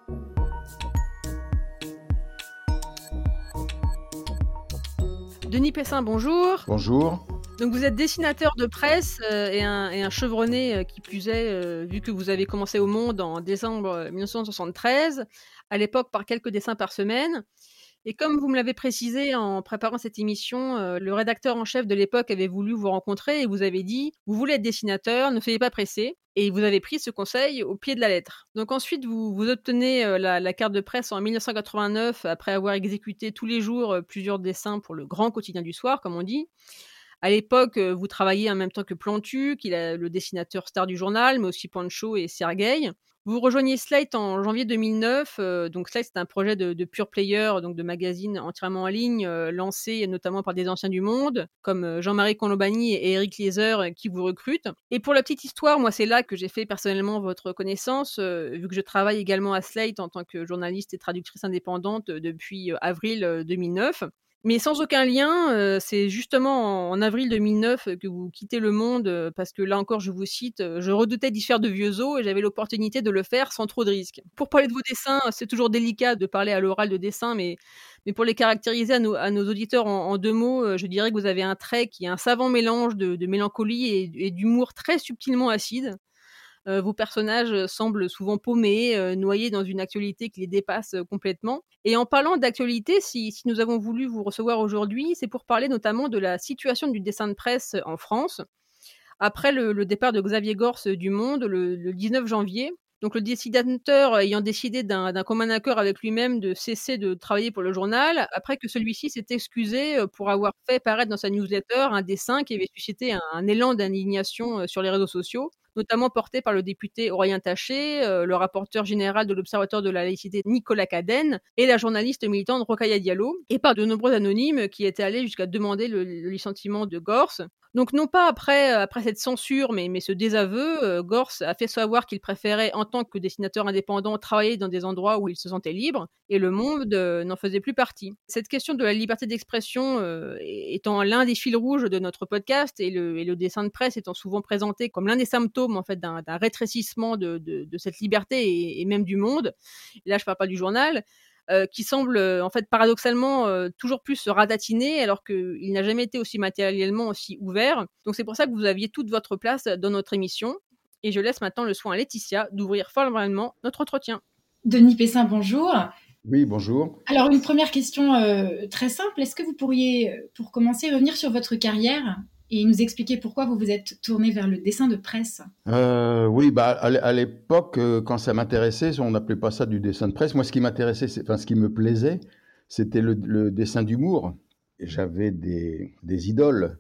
Denis Pessin, bonjour. Bonjour. Donc vous êtes dessinateur de presse euh, et, un, et un chevronné euh, qui plus est, euh, vu que vous avez commencé au Monde en décembre mille neuf cent soixante-treize, à l'époque par quelques dessins par semaine. Et comme vous me l'avez précisé en préparant cette émission, euh, le rédacteur en chef de l'époque avait voulu vous rencontrer et vous avez dit « Vous voulez être dessinateur, ne soyez pas pressé ». Et vous avez pris ce conseil au pied de la lettre. Donc ensuite, vous, vous obtenez euh, la, la carte de presse en mille neuf cent quatre-vingt-neuf après avoir exécuté tous les jours euh, plusieurs dessins pour le grand quotidien du soir, comme on dit. À l'époque, euh, vous travailliez en même temps que Plantu, qui est le dessinateur star du journal, mais aussi Pancho et Sergueï. Vous rejoignez Slate en janvier deux mille neuf. Euh, donc Slate, c'est un projet de, de pure player, donc de magazine entièrement en ligne, euh, lancé notamment par des anciens du monde, comme euh, Jean-Marie Colombani et Eric Lieser, euh, qui vous recrutent. Et pour la petite histoire, moi, c'est là que j'ai fait personnellement votre connaissance, euh, vu que je travaille également à Slate en tant que journaliste et traductrice indépendante euh, depuis euh, avril euh, deux mille neuf. Mais sans aucun lien, euh, c'est justement en, en avril deux mille neuf que vous quittez le Monde, euh, parce que là encore, je vous cite, euh, je redoutais d'y faire de vieux os et j'avais l'opportunité de le faire sans trop de risques. Pour parler de vos dessins, c'est toujours délicat de parler à l'oral de dessins, mais, mais pour les caractériser à nos, à nos auditeurs en, en deux mots, euh, je dirais que vous avez un trait qui est un savant mélange de, de mélancolie et, et d'humour très subtilement acide. Euh, vos personnages semblent souvent paumés, euh, noyés dans une actualité qui les dépasse euh, complètement. Et en parlant d'actualité, si, si nous avons voulu vous recevoir aujourd'hui, c'est pour parler notamment de la situation du dessin de presse en France. Après le, le départ de Xavier Gorce du Monde, le, le dix-neuf janvier, donc le dessinateur ayant décidé d'un, d'un commun accord avec lui-même de cesser de travailler pour le journal, après que celui-ci s'est excusé pour avoir fait paraître dans sa newsletter un dessin qui avait suscité un, un élan d'indignation sur les réseaux sociaux, notamment porté par le député Aurélien Taché, euh, le rapporteur général de l'Observatoire de la laïcité Nicolas Cadenne et la journaliste militante Rokhaya Diallo, et par de nombreux anonymes qui étaient allés jusqu'à demander le, le licenciement de Gorce. Donc non pas après, après cette censure, mais, mais ce désaveu, euh, Gorce a fait savoir qu'il préférait, en tant que dessinateur indépendant, travailler dans des endroits où il se sentait libre, et Le Monde euh, n'en faisait plus partie. Cette question de la liberté d'expression euh, étant l'un des fils rouges de notre podcast, et le, et le dessin de presse étant souvent présenté comme l'un des symptômes en fait, d'un, d'un rétrécissement de, de, de cette liberté, et, et même du monde, et là je ne parle pas du journal, Euh, qui semble euh, en fait paradoxalement euh, toujours plus se ratatiner alors qu'il n'a jamais été aussi matériellement aussi ouvert. Donc c'est pour ça que vous aviez toute votre place dans notre émission. Et je laisse maintenant le soin à Laetitia d'ouvrir formellement notre entretien. Denis Pessin, bonjour. Oui, bonjour. Alors une première question euh, très simple, est-ce que vous pourriez, pour commencer, revenir sur votre carrière et nous expliquer pourquoi vous vous êtes tourné vers le dessin de presse? Euh, oui, bah, à l'é- à l'époque, euh, quand ça m'intéressait, on n'appelait pas ça du dessin de presse. Moi, ce qui m'intéressait, c'est- enfin, ce qui me plaisait, c'était le, le dessin d'humour. Et j'avais des, des idoles.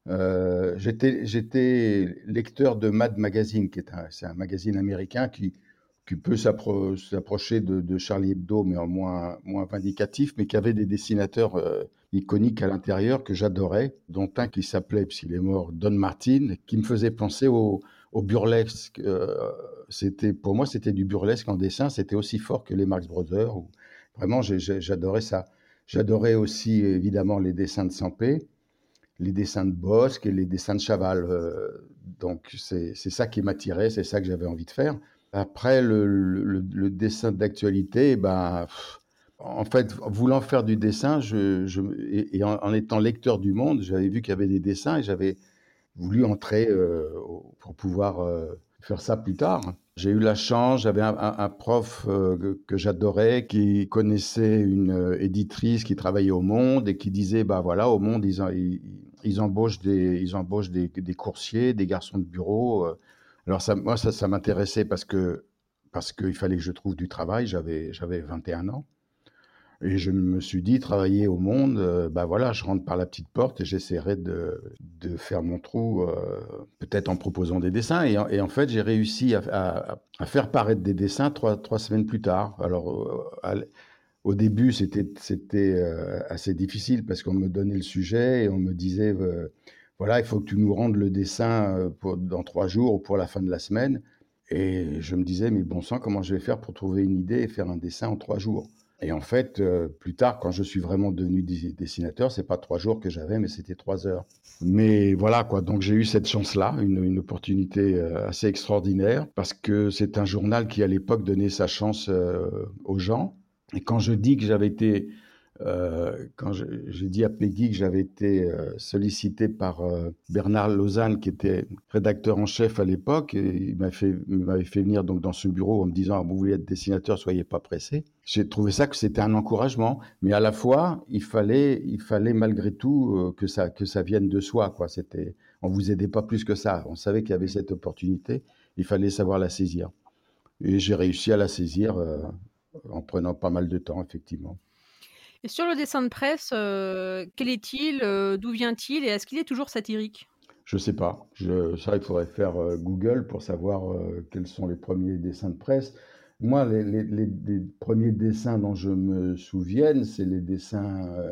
Euh, j'étais, j'étais lecteur de Mad Magazine, qui est un, c'est un magazine américain qui, qui peut s'appro- s'approcher de, de Charlie Hebdo, mais en moins, moins vindicatif, mais qui avait des dessinateurs euh, iconiques à l'intérieur que j'adorais, dont un qui s'appelait, puisqu'il est mort, Don Martin, qui me faisait penser au, au burlesque. Euh, c'était, pour moi, c'était du burlesque en dessin, c'était aussi fort que les Marx Brothers. Ou- Vraiment, j'ai- j'ai- j'adorais ça. J'adorais aussi, évidemment, les dessins de Sampé, les dessins de Bosque et les dessins de Chaval. Euh, donc, c'est c'est ça qui m'attirait, c'est ça que j'avais envie de faire. Après, le, le- le dessin d'actualité, ben, pff, en fait, voulant faire du dessin, je, je- et, et en, en étant lecteur du Monde, j'avais vu qu'il y avait des dessins et j'avais voulu entrer euh, au- pour pouvoir euh, faire ça plus tard. J'ai eu la chance, j'avais un, un- un prof euh, que, que j'adorais, qui connaissait une euh, éditrice qui travaillait au Monde et qui disait, bah voilà, au Monde, ils, ont- ils- ils embauchent des, ils embauchent des, des coursiers, des garçons de bureau. euh. Alors ça, moi, ça, ça m'intéressait parce que parce qu'il fallait que je trouve du travail. J'avais, j'avais vingt et un ans. Et je me suis dit, travailler au monde, euh, bah voilà, je rentre par la petite porte et j'essaierai de, de faire mon trou, euh, peut-être en proposant des dessins. Et en, et en fait, j'ai réussi à, à- à faire paraître des dessins trois, trois semaines plus tard. Alors, euh, à l- au début, c'était, c'était euh, assez difficile parce qu'on me donnait le sujet et on me disait, euh, voilà, il faut que tu nous rendes le dessin euh, pour, dans trois jours ou pour la fin de la semaine. Et je me disais, mais bon sang, comment je vais faire pour trouver une idée et faire un dessin en trois jours? Et en fait, euh, plus tard, quand je suis vraiment devenu dess- dessinateur, c'est pas trois jours que j'avais, mais c'était trois heures. Mais voilà quoi, donc j'ai eu cette chance-là, une, une opportunité euh, assez extraordinaire, parce que c'est un journal qui à l'époque donnait sa chance euh, aux gens. Et quand je dis que j'avais été, euh, quand je- j'ai dit à Peggy que j'avais été euh, sollicité par euh, Bernard Lausanne, qui était rédacteur en chef à l'époque, et il m'a fait, il m'avait fait venir donc dans ce bureau en me disant, ah, vous voulez être dessinateur, soyez pas pressé. J'ai trouvé ça que c'était un encouragement, mais à la fois il fallait, il fallait malgré tout euh, que ça, que ça vienne de soi, quoi. C'était, on vous aidait pas plus que ça. On savait qu'il y avait cette opportunité, il fallait savoir la saisir. Et j'ai réussi à la saisir euh, en prenant pas mal de temps, effectivement. Et sur le dessin de presse, euh, quel est-il, euh, d'où vient-il et est-ce qu'il est toujours satirique? Je sais pas. Je, ça, il faudrait faire euh, Google pour savoir euh, quels sont les premiers dessins de presse. Moi, les, les- les- les premiers dessins dont je me souvienne, c'est les dessins euh,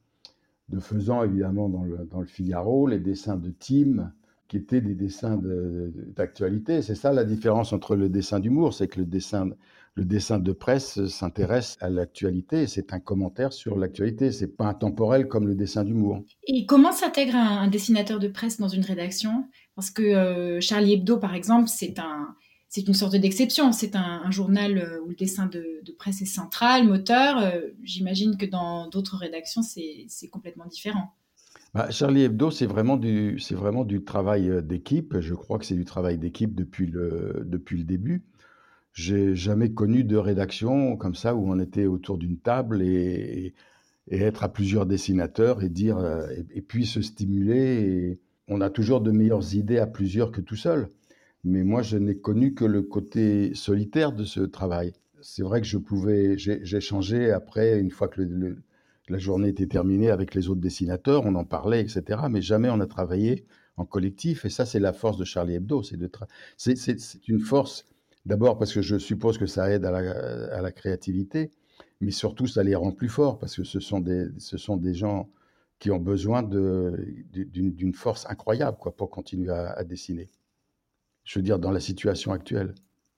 de Faisan, évidemment, dans le, dans le Figaro, les dessins de Tim, qui étaient des dessins de- de- d'actualité. C'est ça la différence entre le dessin d'humour, c'est que le dessin, le dessin de presse s'intéresse à l'actualité. C'est un commentaire sur l'actualité. C'est pas intemporel comme le dessin d'humour. Et comment s'intègre un, un dessinateur de presse dans une rédaction? Parce que euh, Charlie Hebdo, par exemple, c'est un, c'est une sorte d'exception. C'est un, un journal euh, où le dessin de, de presse est central, moteur. Euh, j'imagine que dans d'autres rédactions, c'est, c'est complètement différent. Bah, Charlie Hebdo, c'est vraiment du, c'est vraiment du travail euh, d'équipe. Je crois que c'est du travail d'équipe depuis le, depuis le début. J'ai jamais connu de rédaction comme ça où on était autour d'une table et, et être à plusieurs dessinateurs et dire, euh, et, et puis se stimuler. Et on a toujours de meilleures idées à plusieurs que tout seul. Mais moi, je n'ai connu que le côté solitaire de ce travail. C'est vrai que je pouvais, j'ai j'ai changé après, une fois que le- le- la journée était terminée avec les autres dessinateurs, on en parlait, et cetera. Mais jamais on a travaillé en collectif. Et ça, c'est la force de Charlie Hebdo. C'est de tra- c'est c'est- c'est une force, d'abord parce que je suppose que ça aide à la, à la créativité, mais surtout, ça les rend plus forts parce que ce sont des, ce sont des gens qui ont besoin de, d'une d'une force incroyable quoi, pour continuer à, à dessiner. Je veux dire, dans la situation actuelle.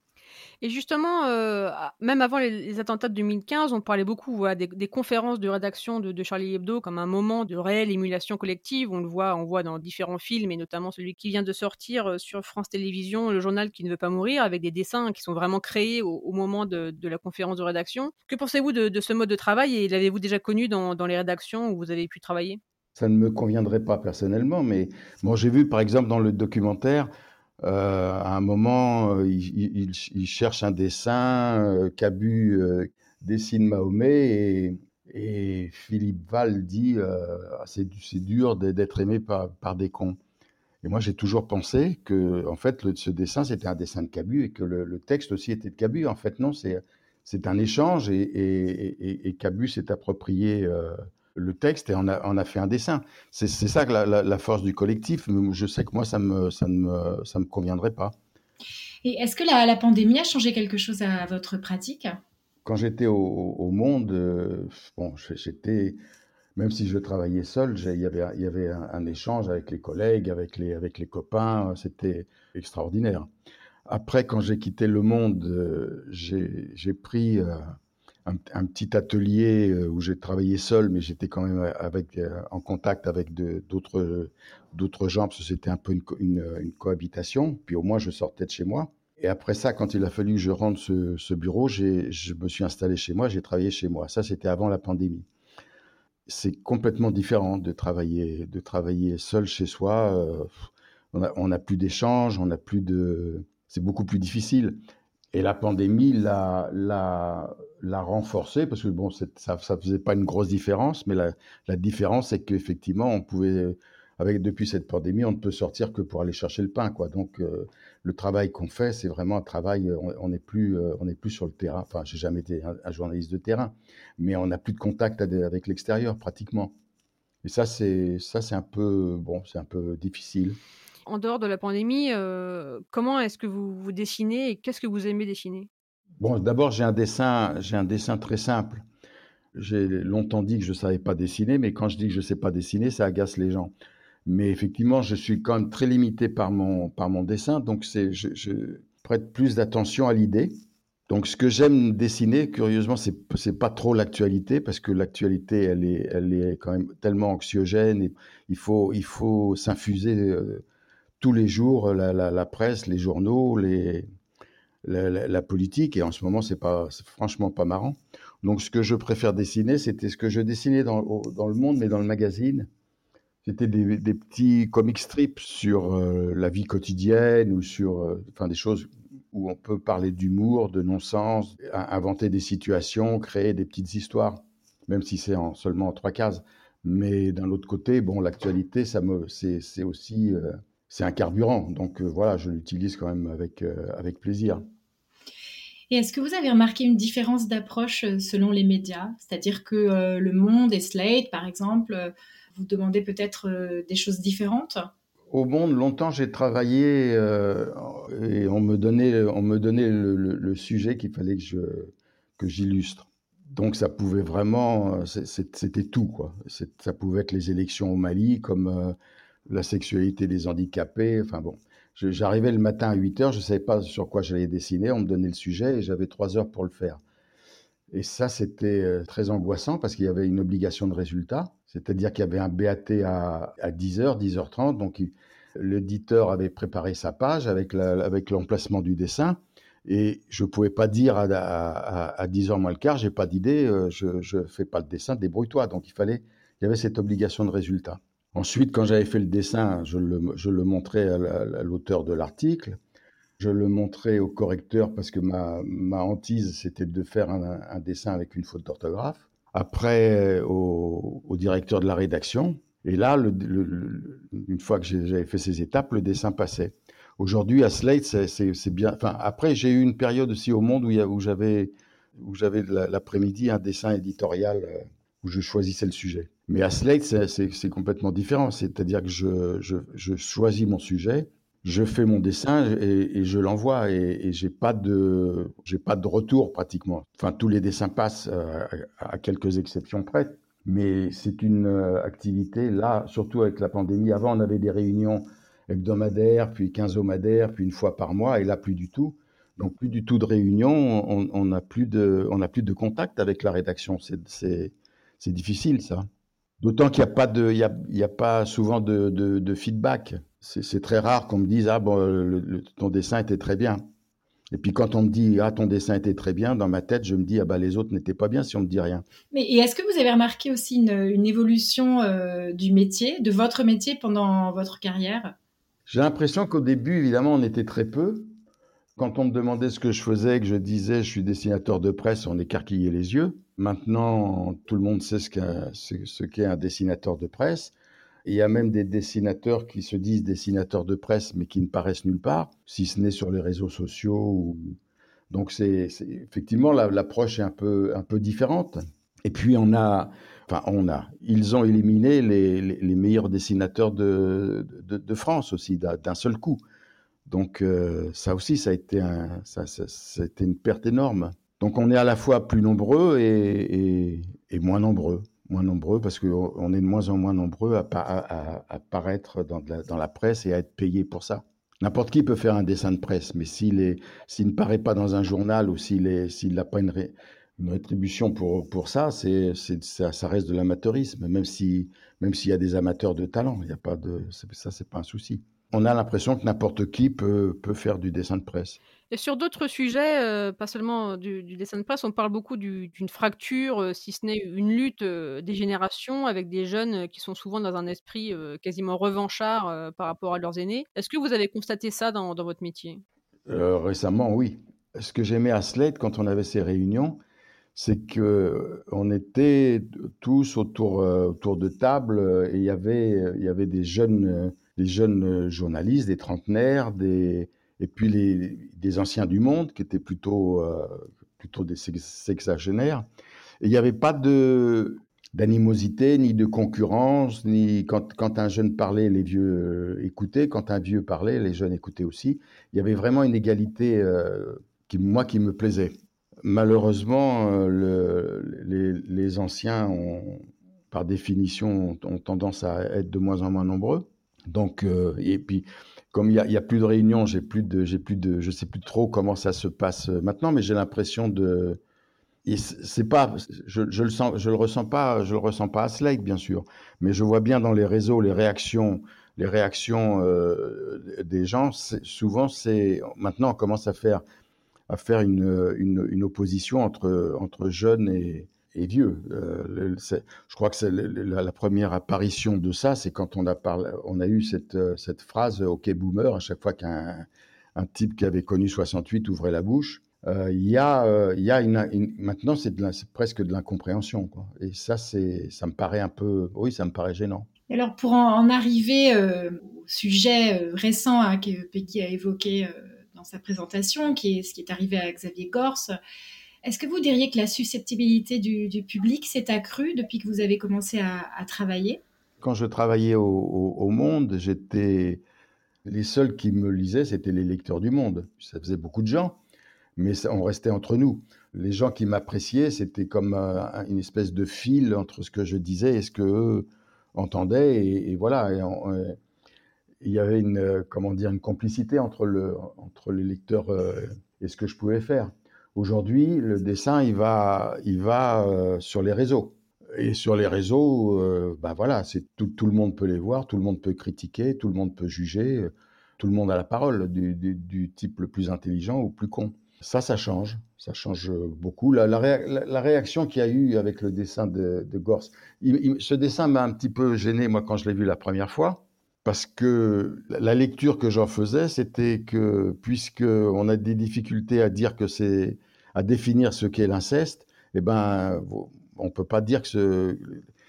Et justement, euh, à- même avant les, les attentats de deux mille quinze, on parlait beaucoup voilà, des, des conférences de rédaction de, de Charlie Hebdo comme un moment de réelle émulation collective. On le voit, on voit dans différents films, et notamment celui qui vient de sortir euh, sur France Télévisions, Le journal qui ne veut pas mourir, avec des dessins qui sont vraiment créés au, au moment de, de la conférence de rédaction. Que pensez-vous de, de ce mode de travail et l'avez-vous déjà connu dans, dans les rédactions où vous avez pu travailler? Ça ne me conviendrait pas personnellement, mais bon, j'ai vu par exemple dans le documentaire, euh, à un moment, euh, il, il- il cherche un dessin, euh, Cabu euh, dessine Mahomet et, et Philippe Val dit euh, ah, c'est du- c'est dur d'être aimé par, par des cons. Et moi, j'ai toujours pensé que, en fait, le- ce dessin, c'était un dessin de Cabu et que le, le texte aussi était de Cabu. En fait, non, c'est c'est un échange et, et, et, et Cabu s'est approprié euh, le texte et en a, en a fait un dessin. C'est c'est ça que la, la, la force du collectif. Mais je sais que moi, ça me, ça ne me, ça me conviendrait pas. Et est-ce que la, la pandémie a changé quelque chose à votre pratique? Quand j'étais au, au Monde, euh, bon, j'étais, même si je travaillais seul, j'ai- il y avait, il y avait un, un échange avec les collègues, avec les, avec les copains. C'était extraordinaire. Après, quand j'ai quitté Le Monde, euh, j'ai j'ai pris euh, un, un petit atelier euh, où j'ai travaillé seul, mais j'étais quand même avec, euh, en contact avec de- d'autres d'autres gens, parce que c'était un peu une, co- une, une cohabitation. Puis au moins, je sortais de chez moi. Et après ça, quand il a fallu que je rentre ce, ce bureau, j'ai- je me suis installé chez moi, j'ai travaillé chez moi. Ça, c'était avant la pandémie. C'est complètement différent de travailler, de travailler seul chez soi. euh, on a, on a plus d'échanges, on a plus de, c'est beaucoup plus difficile. Et la pandémie l'a, l'a, l'a renforcé parce que bon, c'est- ça, ça faisait pas une grosse différence, mais la, la différence, c'est qu'effectivement, on pouvait avec, depuis cette pandémie, on ne peut sortir que pour aller chercher le pain, quoi. Donc, euh, le travail qu'on fait, c'est vraiment un travail, on n'est plus, euh, on n'est plus sur le terrain. Enfin, j'ai jamais été un, un journaliste de terrain, mais on n'a plus de contact avec, avec l'extérieur, pratiquement. Et ça, c'est, ça, c'est un peu, bon, c'est un peu difficile. En dehors de la pandémie, euh, comment est-ce que vous, vous dessinez et qu'est-ce que vous aimez dessiner? Bon, d'abord, j'ai un dessin, j'ai un dessin très simple. J'ai longtemps dit que je ne savais pas dessiner, mais quand je dis que je ne sais pas dessiner, ça agace les gens. Mais effectivement, je suis quand même très limité par mon, par mon dessin, donc c'est, je, je prête plus d'attention à l'idée. Donc, ce que j'aime dessiner, curieusement, c'est c'est pas trop l'actualité, parce que l'actualité, elle est, elle est quand même tellement anxiogène, et il faut, il faut s'infuser euh, tous les jours la, la, la presse, les journaux, les, la, la, la politique, et en ce moment, c'est pas, c'est franchement pas marrant. Donc, ce que je préfère dessiner, c'était ce que je dessinais dans, au- dans le Monde, mais dans le magazine. C'était des, des petits comic strips sur euh, la vie quotidienne ou sur, euh, enfin, des choses où on peut parler d'humour, de non-sens, in- inventer des situations, créer des petites histoires, même si c'est en, seulement en trois cases. Mais d'un autre côté, bon, l'actualité, ça me, c'est, c'est aussi, euh, c'est un carburant. Donc euh, voilà, je l'utilise quand même avec, euh, avec plaisir. Et est-ce que vous avez remarqué une différence d'approche euh, selon les médias? C'est-à-dire que euh, Le Monde et Slate, par exemple, euh, vous demandez peut-être euh, des choses différentes? Au Monde, longtemps, j'ai travaillé euh, et on me donnait, on me donnait le, le- le sujet qu'il fallait que je, que j'illustre. Donc ça pouvait vraiment, euh, c'est- c'est- c'était tout, quoi. C'est- Ça pouvait être les élections au Mali, comme euh, la sexualité des handicapés. Enfin bon, Je- j'arrivais le matin à huit heures, je ne savais pas sur quoi j'allais dessiner, on me donnait le sujet et j'avais trois heures pour le faire. Et ça, c'était euh, très angoissant parce qu'il y avait une obligation de résultat, c'est-à-dire qu'il y avait un B A T à, à dix heures, dix heures trente, donc il- l'éditeur avait préparé sa page avec la- avec l'emplacement du dessin, et je ne pouvais pas dire à, à- à dix heures moins le quart, j'ai pas d'idée, euh, je ne fais pas le dessin, débrouille-toi. Donc il fallait, il y avait cette obligation de résultat. Ensuite, quand j'avais fait le dessin, je le, je le montrais à la- à l'auteur de l'article. Je le montrais au correcteur parce que ma, ma hantise, c'était de faire un, un dessin avec une faute d'orthographe. Après, au, au directeur de la rédaction. Et là, le, le, le, une fois que j'avais fait ces étapes, le dessin passait. Aujourd'hui, à Slate, c'est bien. Enfin, après, j'ai eu une période aussi au Monde où, il y a, où j'avais où j'avais l'après-midi un dessin éditorial euh, où je choisissais le sujet. Mais à Slate, c'est complètement différent. C'est-à-dire que je, je, je choisis mon sujet, je fais mon dessin et, et je l'envoie, et, et j'ai pas de j'ai pas de retour pratiquement. Enfin, tous les dessins passent euh, à, à quelques exceptions près, mais c'est une euh, activité là, surtout avec la pandémie. Avant, on avait des réunions hebdomadaires, puis quinzomadaires, puis une fois par mois, et là plus du tout. Donc plus du tout de réunions, on n'a plus de on n'a plus de contact avec la rédaction. C'est c'est c'est difficile, ça. D'autant qu'il n'y a pas de, il y a, il y a pas souvent de, de, de feedback. C'est c'est très rare qu'on me dise, ah bon, le- le- ton dessin était très bien. Et puis quand on me dit, ah ton dessin était très bien, dans ma tête, je me dis, ah bah les autres n'étaient pas bien si on me dit rien. Mais et est-ce que vous avez remarqué aussi une, une évolution euh, du métier, de votre métier pendant votre carrière? J'ai l'impression qu'au début, évidemment, on était très peu. Quand on me demandait ce que je faisais, que je disais, je suis dessinateur de presse, on écarquillait les yeux. Maintenant, tout le monde sait ce qu'un- ce- ce qu'est un dessinateur de presse. Il y a même des dessinateurs qui se disent dessinateurs de presse, mais qui ne paraissent nulle part, si ce n'est sur les réseaux sociaux. Ou... Donc, c'est c'est- effectivement, la- l'approche est un peu, un peu différente. Et puis, on a, enfin, on a, ils ont éliminé les, les- les meilleurs dessinateurs de, de, de France aussi, d'un d'un seul coup. Donc, euh, ça aussi, ça a été un, ça, ça- ça a été une perte énorme. Donc, on est à la fois plus nombreux et, et- et moins nombreux. Moins nombreux parce qu'on est de moins en moins nombreux à, pa- à- à- à paraître dans, de la, dans la presse et à être payé pour ça. N'importe qui peut faire un dessin de presse, mais s'il est, s'il ne paraît pas dans un journal ou s'il est, s'il n'a pas une, ré- une rétribution pour, pour ça, c'est, c'est, ça, ça reste de l'amateurisme, même si, même s'il y a des amateurs de talent. Il y a pas de, c'est- ça, c'est pas un souci. On a l'impression que n'importe qui peut, peut faire du dessin de presse. Et sur d'autres sujets, heu, pas seulement du du dessin de presse, on parle beaucoup du d'une fracture, heu, si ce n'est une lutte, heu, des générations avec des jeunes, heu, qui sont souvent dans un esprit, heu, quasiment revanchard, heu, par rapport à leurs aînés. Est-ce que vous avez constaté ça dans dans votre métier? Euh, récemment, oui. Ce que j'aimais à Slate, quand on avait ces réunions, c'est qu'on était tous autour, euh, autour de table euh, et il y avait, il y avait des jeunes, euh, des jeunes journalistes, des trentenaires, des, et puis les, des anciens du monde qui étaient plutôt, euh, plutôt des sex- sexagénaires. Et il n'y avait pas de, d'animosité, ni de concurrence, ni quand, quand un jeune parlait, les vieux euh, écoutaient, quand un vieux parlait, les jeunes écoutaient aussi. Il y avait vraiment une égalité euh, qui, moi, qui me plaisait. Malheureusement, euh, le, les, les anciens, ont, par définition, ont, ont tendance à être de moins en moins nombreux. Donc, euh, et puis, comme il y a, il y a plus de réunions, j'ai plus de, j'ai plus de, je sais plus trop comment ça se passe maintenant, mais j'ai l'impression de, et c'est pas, je, je le sens, je le ressens pas, je le ressens pas à Slate, bien sûr, mais je vois bien dans les réseaux les réactions, les réactions euh, des gens. C'est, souvent, c'est maintenant on commence à faire à faire une, une, une opposition entre entre jeunes et, et vieux. Euh, le- c'est- je crois que c'est le- le- la, la première apparition de ça, c'est quand on a parlé, on a eu cette euh, cette phrase "OK boomer" à chaque fois qu'un un type qui avait connu soixante-huit ouvrait la bouche. Euh, Il y a, euh, il y a une, une- maintenant c'est de l'in- c'est presque de l'incompréhension, quoi. Et ça, c'est, ça me paraît un peu, oui, ça me paraît gênant. Alors pour en, en arriver euh, au sujet euh, récent hein, que Peggy a évoqué euh, dans sa présentation, qui est ce qui est arrivé à Xavier Gorce, est-ce que vous diriez que la susceptibilité du, du public s'est accrue depuis que vous avez commencé à, à travailler? Quand je travaillais au, au- au Monde, j'étais, les seuls qui me lisaient, c'était les lecteurs du Monde. Ça faisait beaucoup de gens, mais ça- on restait entre nous. Les gens qui m'appréciaient, c'était comme euh, une espèce de fil entre ce que je disais et ce que eux entendaient, et, et voilà. Et on- euh, il y avait une, euh, comment dire, une complicité entre le, entre les lecteurs euh, et ce que je pouvais faire. Aujourd'hui, le dessin, il va, il va euh, sur les réseaux. Et sur les réseaux, euh, ben voilà, c'est tout, tout le monde peut les voir, tout le monde peut critiquer, tout le monde peut juger, euh, tout le monde a la parole, du, du, du type le plus intelligent ou plus con. Ça, ça change, ça change beaucoup. La, la, réa- la- la réaction qu'il y a eu avec le dessin de, de Gorce, il- il- ce dessin m'a un petit peu gêné, moi, quand je l'ai vu la première fois, parce que la la lecture que j'en faisais, c'était que, puisque on a des difficultés à dire que c'est, à définir ce qu'est l'inceste, eh ben, on peut pas dire que ce,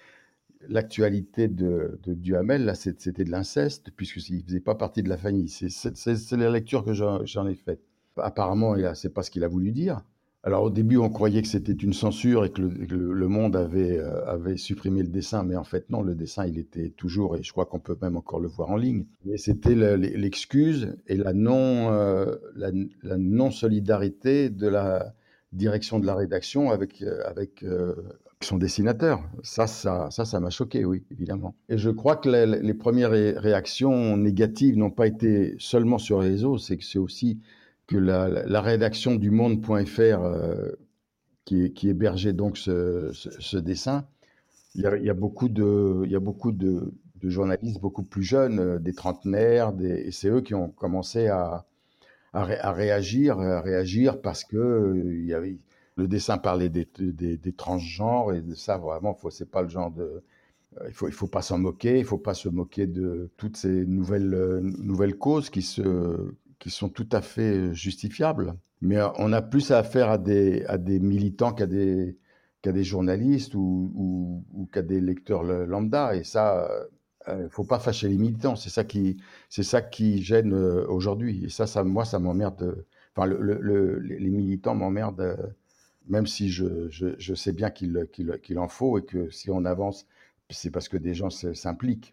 l'actualité de, de Duhamel, là, c'est- c'était de l'inceste, puisqu'il faisait pas partie de la famille. C'est c'est- c'est- c'est la lecture que j'en j'en ai faite. Apparemment, il a- c'est pas ce qu'il a voulu dire. Alors au début, on croyait que c'était une censure et que le, que le- le Monde avait, euh, avait supprimé le dessin, mais en fait non, le dessin il était toujours, et je crois qu'on peut même encore le voir en ligne. Mais c'était le- l'excuse et la non, euh, la, la non solidarité de la direction de la rédaction avec, euh, avec euh, son dessinateur. Ça, ça, ça, ça m'a choqué, oui, évidemment. Et je crois que les, les premières ré- réactions négatives n'ont pas été seulement sur les réseaux, c'est que c'est aussi que la, la- la rédaction du monde.fr, euh, qui, qui hébergeait donc ce, ce- ce dessin, il y a, il y a beaucoup de, il y a beaucoup de, de journalistes beaucoup plus jeunes, euh, des trentenaires, des, et c'est eux qui ont commencé à, à, ré- à réagir, à réagir parce que euh, il y avait, le dessin parlait des, des, des transgenres et de ça vraiment, faut, c'est pas le genre de, euh, il faut, il faut pas s'en moquer, il faut pas se moquer de toutes ces nouvelles, euh, nouvelles causes qui se, qui sont tout à fait justifiables. Mais euh, on a plus affaire à des, à des militants qu'à des, qu'à des journalistes ou, ou, ou qu'à des lecteurs le- lambda. Et ça, il euh, faut pas fâcher les militants. C'est ça qui, c'est ça qui gêne euh, aujourd'hui. Et ça, ça, moi, ça m'emmerde. euh, Enfin, le, le, le- les militants m'emmerdent, euh, même si je, je, je sais bien qu'il, qu'il, qu'il en faut et que si on avance, c'est parce que des gens se- s'impliquent.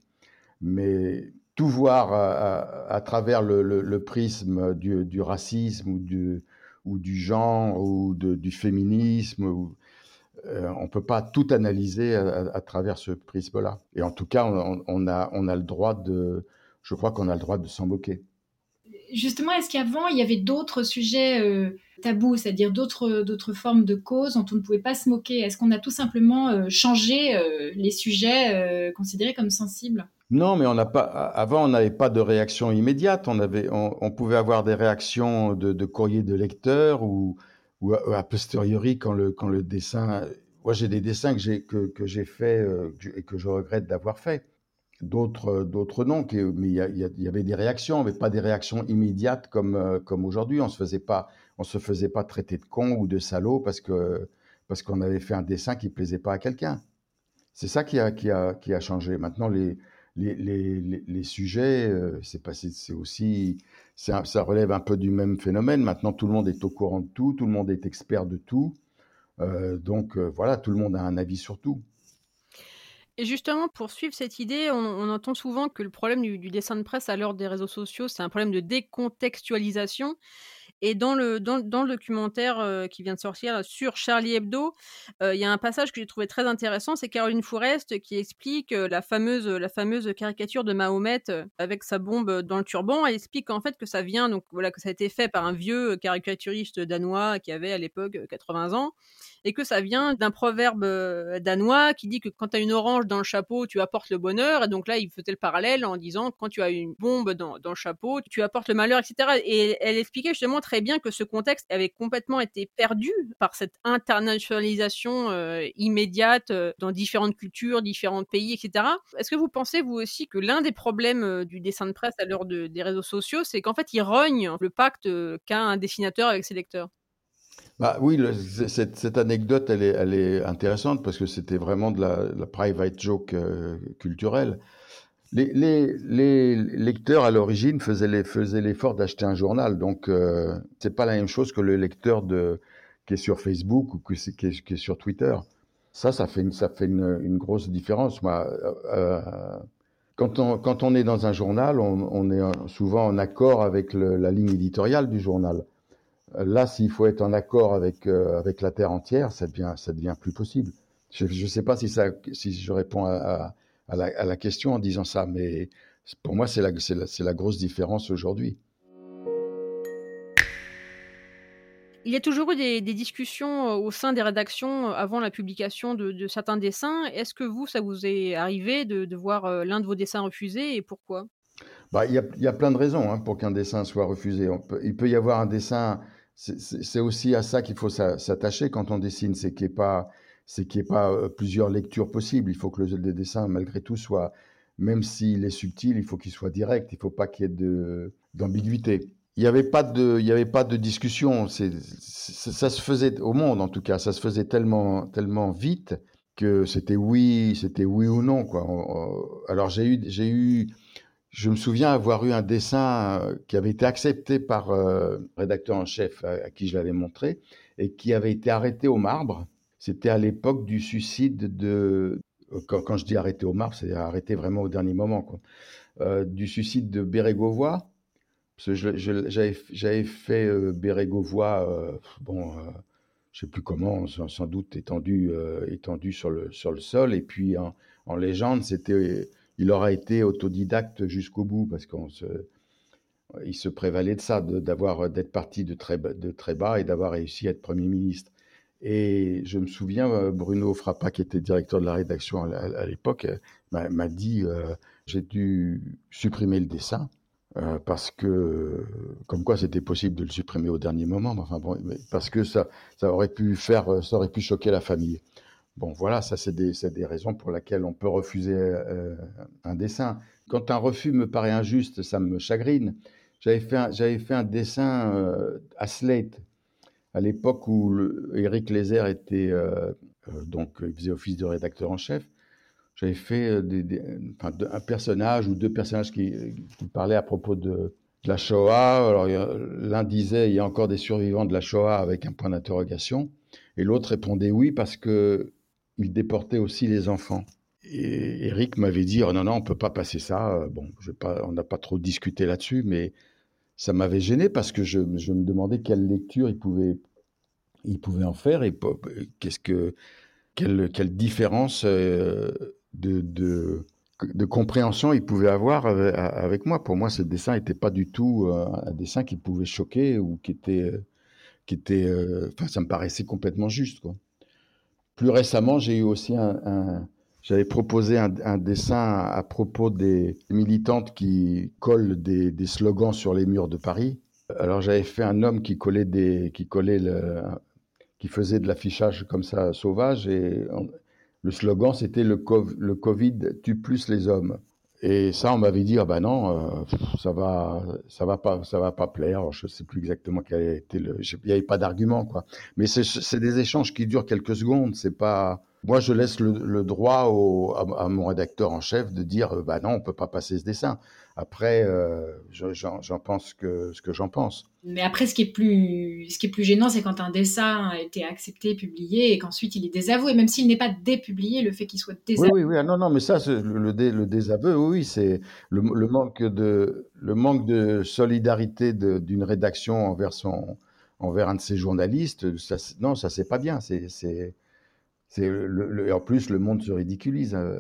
Mais tout voir à, à- à travers le, le- le prisme du, du racisme ou du, ou du genre ou de- du féminisme, ou, euh, on ne peut pas tout analyser à, à- à travers ce prisme-là. Et en tout cas, on, on a, on a le droit de, je crois qu'on a le droit de s'en moquer. Justement, est-ce qu'avant, il y avait d'autres sujets euh, tabous, c'est-à-dire d'autres d'autres formes de causes dont on ne pouvait pas se moquer? Est-ce qu'on a tout simplement euh, changé euh, les sujets euh, considérés comme sensibles? Non, mais on n'a pas. Avant, on n'avait pas de réaction immédiate. On avait, on, on pouvait avoir des réactions de, de courrier de lecteur ou, ou a, a posteriori quand le quand le dessin. Moi, j'ai des dessins que j'ai que, que j'ai fait euh, que je- et que je regrette d'avoir fait. D'autres euh, d'autres non. qui- Mais il y, a- il y a- il y avait des réactions, mais pas des réactions immédiates comme euh, comme aujourd'hui. On se faisait pas on se faisait pas traiter de con ou de salaud parce que parce qu'on avait fait un dessin qui plaisait pas à quelqu'un. C'est ça qui a, qui a, qui a changé. Maintenant, les, les, les, les, les sujets, euh, c'est, pas, c'est, c'est aussi, c'est un- ça relève un peu du même phénomène. Maintenant, tout le monde est au courant de tout, tout le monde est expert de tout. Euh, donc, euh, voilà, tout le monde a un avis sur tout. Et justement, pour suivre cette idée, on, on entend souvent que le problème du, du dessin de presse à l'heure des réseaux sociaux, c'est un problème de décontextualisation. Et dans le, dans, dans le documentaire euh, qui vient de sortir là, sur Charlie Hebdo, euh, il y a un passage que j'ai trouvé très intéressant, c'est Caroline Fourest qui explique euh, la, fameuse, la fameuse caricature de Mahomet euh, avec sa bombe dans le turban. Elle explique en fait que ça vient, donc voilà, que ça a été fait par un vieux caricaturiste danois qui avait à l'époque quatre-vingts ans, et que ça vient d'un proverbe euh, danois qui dit que quand tu as une orange dans le chapeau, tu apportes le bonheur. Et donc là, il faisait le parallèle en disant quand tu as une bombe dans, dans le chapeau, tu apportes le malheur, et cetera. Et elle expliquait justement très bien que ce contexte avait complètement été perdu par cette internationalisation euh, immédiate euh, dans différentes cultures, différents pays, et cetera. Est-ce que vous pensez, vous aussi, que l'un des problèmes euh, du dessin de presse à l'heure de, des réseaux sociaux, c'est qu'en fait, il rogne le pacte euh, qu'a un dessinateur avec ses lecteurs? Bah oui, le- cette, cette anecdote, elle est, elle est intéressante parce que c'était vraiment de la, la private joke euh, culturelle. Les, les, les lecteurs à l'origine faisaient, les, faisaient l'effort d'acheter un journal, donc euh, c'est pas la même chose que le lecteur de, qui est sur Facebook ou qui est, qui est, qui est sur Twitter. Ça, ça fait une, ça fait une, une grosse différence. Moi, euh, quand, on, quand on est dans un journal, on, on est souvent en accord avec le, la ligne éditoriale du journal. Là, s'il faut être en accord avec, euh, avec la Terre entière, ça devient, ça devient plus possible. Je ne sais pas si, ça, si je réponds à, à, à, la, à la question en disant ça, mais pour moi, c'est la, c'est la, c'est la grosse différence aujourd'hui. Il y a toujours eu des, des discussions euh, au sein des rédactions euh, avant la publication de, de certains dessins. Est-ce que vous, ça vous est arrivé de, de voir euh, l'un de vos dessins refusé et pourquoi? Bah, il y a, il y a plein de raisons hein, pour qu'un dessin soit refusé. On peut, il peut y avoir un dessin, c'est, c'est, c'est aussi à ça qu'il faut s'a- s'attacher quand on dessine, c'est qu'il n'y ait pas, c'est qu'il y ait pas euh, plusieurs lectures possibles. Il faut que le, le dessin, malgré tout, soit, même s'il est subtil, il faut qu'il soit direct. Il ne faut pas qu'il y ait de, d'ambiguïté. Il n'y avait pas de, il y avait pas de discussion. C'est, c'est- ça se faisait au monde, en tout cas, ça se faisait tellement, tellement vite que c'était oui, c'était oui ou non, quoi. On- on- alors j'ai eu, j'ai eu je me souviens avoir eu un dessin euh, qui avait été accepté par euh, le rédacteur en chef à, à qui je l'avais montré et qui avait été arrêté au marbre. C'était à l'époque du suicide de... Quand, quand je dis arrêté au marbre, c'est arrêté vraiment au dernier moment, quoi. Euh, du suicide de Bérégovoy. Parce que je- je- j'avais, j'avais fait euh, Bérégovoy, euh, bon, euh, je sais plus comment, sans, sans doute étendu, euh, étendu sur le, sur le sol. Et puis en, en légende, c'était, il aura été autodidacte jusqu'au bout parce qu'on se, il se prévalait de ça, de- d'avoir, d'être parti de très, bas- de très bas et d'avoir réussi à être Premier ministre. Et je me souviens, euh, Bruno Frappa, qui était directeur de la rédaction à, à- à l'époque, euh, m'a, m'a dit euh, j'ai dû supprimer le dessin euh, parce que, comme quoi c'était possible de le supprimer au dernier moment, mais enfin bon, mais parce que ça, ça aurait pu faire, euh, ça aurait pu choquer la famille. Bon, voilà, ça c'est des, c'est des raisons pour lesquelles on peut refuser euh, un dessin. Quand un refus me paraît injuste, ça me chagrine. J'avais fait un, j'avais fait un dessin euh, à Slate à l'époque où le, Éric Lézère était euh, euh, donc il faisait office de rédacteur en chef. J'avais fait euh, des, des, enfin, de, un personnage ou deux personnages qui, qui parlaient à propos de, de la Shoah. Alors l'un disait il y a encore des survivants de la Shoah avec un point d'interrogation, et l'autre répondait oui parce que il déportait aussi les enfants. Et Éric m'avait dit oh, non non on peut pas passer ça. Bon, je vais pas, on n'a pas trop discuté là-dessus, mais ça m'avait gêné parce que je, je me demandais quelle lecture il pouvait il pouvait en faire et qu'est-ce que quelle, quelle différence euh, de, de, de compréhension il pouvait avoir avec, avec moi. Pour moi, ce dessin n'était pas du tout euh, un dessin qui pouvait choquer ou qui était, euh, qui était, euh, enfin, ça me paraissait complètement juste, quoi. Plus récemment, j'ai eu aussi un, un j'avais proposé un, un dessin à propos des militantes qui collent des, des slogans sur les murs de Paris. Alors j'avais fait un homme qui collait des, qui collait le, qui faisait de l'affichage comme ça sauvage et on, le slogan c'était le, le Covid tue plus les hommes. Et ça, on m'avait dit, ah ben non, euh, ça va, ça va pas, ça va pas plaire. Alors, je sais plus exactement quel a été le, il n'y avait pas d'argument, quoi. Mais c'est, c'est des échanges qui durent quelques secondes. C'est pas, moi, je laisse le, le droit au, à, à mon rédacteur en chef de dire, euh, bah non, on peut pas passer ce dessin. Après, euh, je, j'en, j'en pense que ce que j'en pense. Mais après, ce qui est plus, ce qui est plus gênant, c'est quand un dessin a été accepté, publié, et qu'ensuite il est désavoué, même s'il n'est pas dépublié, le fait qu'il soit Oui, désavoué. oui, oui. Ah non, non, mais ça, c'est le, le, dé- le désaveu, oui, oui, c'est le, le manque de, le manque de solidarité de- d'une rédaction envers son, envers un de ses journalistes. Ça, c'est- non, ça, c'est pas bien. C'est, c'est, c'est le, le- et en plus, le monde se ridiculise euh,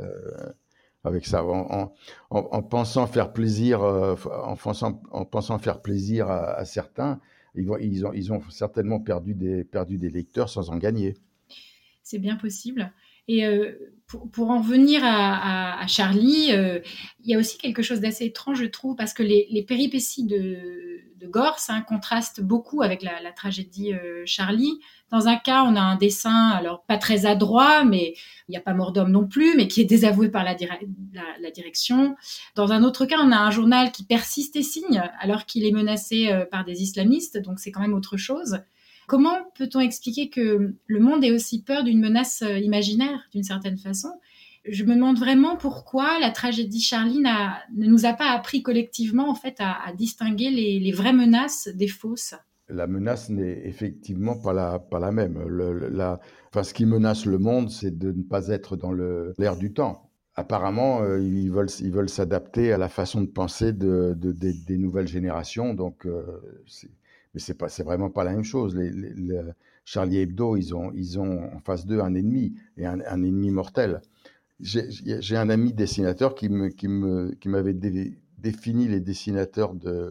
avec ça, en, en, en- en pensant faire plaisir, euh, en pensant, en pensant faire plaisir à, à certains. Ils vont, ils ont, ils ont certainement perdu des, perdu des lecteurs sans en gagner. C'est bien possible. Et euh, pour, pour en venir à, à, à Charlie, euh, il y a aussi quelque chose d'assez étrange, je trouve, parce que les, les péripéties de, de Gors hein, contrastent beaucoup avec la, la tragédie euh, Charlie. Dans un cas, on a un dessin, alors pas très adroit, mais il n'y a pas mort d'homme non plus, mais qui est désavoué par la, dire- la, la direction. Dans un autre cas, on a un journal qui persiste et signe, alors qu'il est menacé euh, par des islamistes, donc c'est quand même autre chose. Comment peut-on expliquer que le monde ait aussi peur d'une menace imaginaire, d'une certaine façon ? Je me demande vraiment pourquoi la tragédie Charlie n'a, ne nous a pas appris collectivement en fait, à, à distinguer les, les vraies menaces des fausses. La menace n'est effectivement pas la, pas la même. Le, le- la, enfin, ce qui menace le monde, c'est de ne pas être dans le, l'air du temps. Apparemment, euh, ils veulent, ils veulent s'adapter à la façon de penser de, de- des, des nouvelles générations. Donc, euh, c'est, mais c'est pas, c'est vraiment pas la même chose. Les, les- les- Charlie Hebdo, ils ont, ils ont en face d'eux un ennemi et un, un ennemi mortel. J'ai, j'ai j'ai un ami dessinateur qui me, qui me, qui m'avait dé- défini les dessinateurs de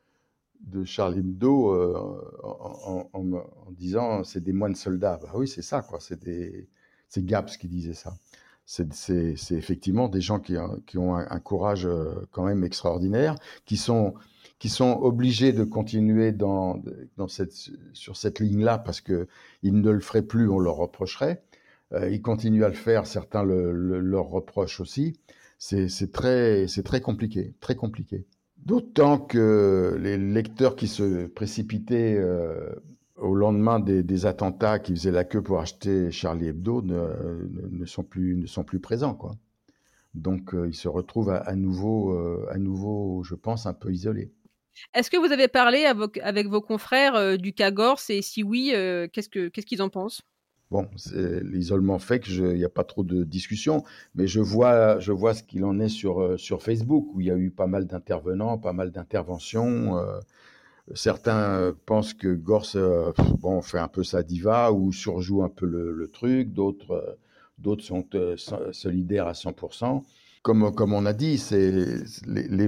de Charlie Hebdo euh, en, en- en- en disant c'est des moines soldats. Bah oui, c'est ça, quoi. C'est des, c'est Gapps qui disait ça. C'est, c'est, c'est effectivement des gens qui, ont- qui ont un, un courage euh, quand même extraordinaire, qui sont, qui sont obligés de continuer dans, dans cette, sur cette ligne-là parce que ils ne le feraient plus, on leur reprocherait. Euh, ils continuent à le faire, certains le, le- leur reprochent aussi. C'est, c'est très, c'est très compliqué, très compliqué. D'autant que les lecteurs qui se précipitaient euh, au lendemain des, des attentats, qui faisaient la queue pour acheter Charlie Hebdo, ne, ne, ne sont, plus, ne sont plus présents, quoi. Donc euh, ils se retrouvent à, à nouveau, euh, à nouveau, je pense, un peu isolés. Est-ce que vous avez parlé avec, avec vos confrères euh, du cas Gors et si oui, euh, qu'est-ce, que, qu'est-ce qu'ils en pensent ? Bon, c'est, l'isolement fait qu'il n'y a pas trop de discussion, mais je vois, je vois ce qu'il en est sur, euh, sur Facebook, où il y a eu pas mal d'intervenants, pas mal d'interventions. Euh, Certains pensent que Gors euh, bon, fait un peu sa diva ou surjoue un peu le, le truc, d'autres, euh, d'autres sont euh, solidaires à cent pour cent. Comme, comme on a dit, c'est, les, les,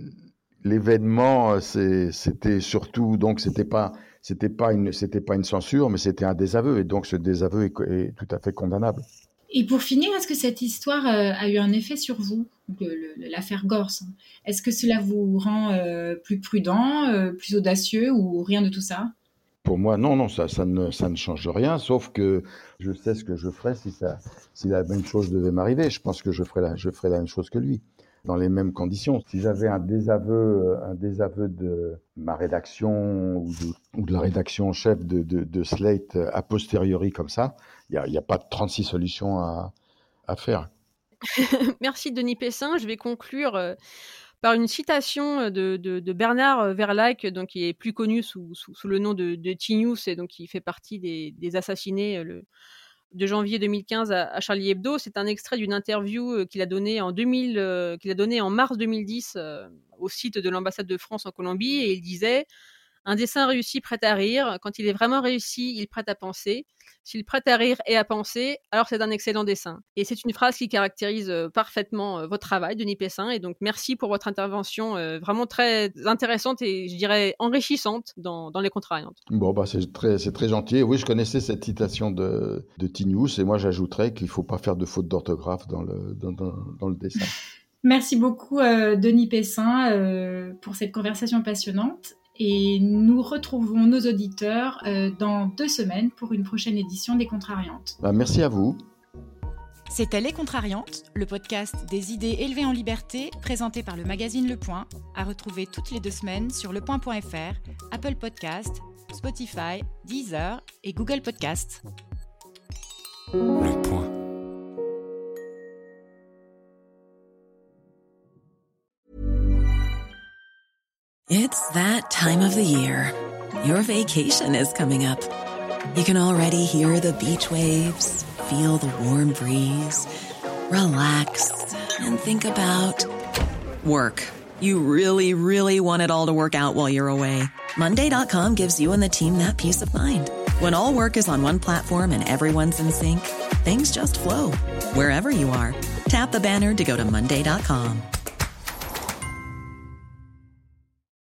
l'événement, c'est, c'était surtout, donc c'était pas, c'était pas une, c'était pas une censure, mais c'était un désaveu, et donc ce désaveu est, est tout à fait condamnable. Et pour finir, est-ce que cette histoire euh, a eu un effet sur vous, le- le- l'affaire Gors hein ? Est-ce que cela vous rend euh, plus prudent, euh, plus audacieux ou rien de tout ça ? Pour moi, non, non, ça, ça, ne, ça ne change rien, sauf que je sais ce que je ferais si, ça, si la même chose devait m'arriver. Je pense que je ferais, la, je ferais la même chose que lui, dans les mêmes conditions. Si j'avais un désaveu, un désaveu de ma rédaction ou de, ou de la rédaction en chef de, de, de Slate a posteriori comme ça, il n'y a, y a pas de trente-six solutions à, à faire. Merci Denis Pessin. Je vais conclure euh, par une citation de, de, de Bernard Verlaque, donc qui est plus connu sous, sous, sous le nom de, de T-News et donc qui fait partie des, des assassinés euh, le, de janvier deux mille quinze à, à Charlie Hebdo. C'est un extrait d'une interview euh, qu'il a donnée en deux mille, euh, qu'il a donnée en mars deux mille dix euh, au site de l'ambassade de France en Colombie, et il disait: un dessin réussi prête à rire. Quand il est vraiment réussi, il prête à penser. S'il prête à rire et à penser, alors c'est un excellent dessin. Et c'est une phrase qui caractérise euh, parfaitement euh, votre travail, Denis Pessin. Et donc, merci pour votre intervention euh, vraiment très intéressante et, je dirais, enrichissante dans, dans Les Contrariantes. Bon, bah, c'est très, c'est très gentil. Oui, je connaissais cette citation de, de T-News, et moi, j'ajouterais qu'il ne faut pas faire de faute d'orthographe dans le, dans, dans, dans le dessin. Merci beaucoup, euh, Denis Pessin, euh, pour cette conversation passionnante. Et nous retrouvons nos auditeurs euh, dans deux semaines pour une prochaine édition des Contrariantes. Bah, merci à vous. C'était Les Contrariantes, le podcast des idées élevées en liberté, présenté par le magazine Le Point, à retrouver toutes les deux semaines sur lepoint point f r, Apple Podcasts, Spotify, Deezer et Google Podcasts. Le Point. It's that time of the year. Your vacation is coming up. You can already hear the beach waves, feel the warm breeze, relax, and think about work. You really, really want it all to work out while you're away. Monday dot com gives you and the team that peace of mind. When all work is on one platform and everyone's in sync, things just flow. Wherever you are, tap the banner to go to Monday dot com.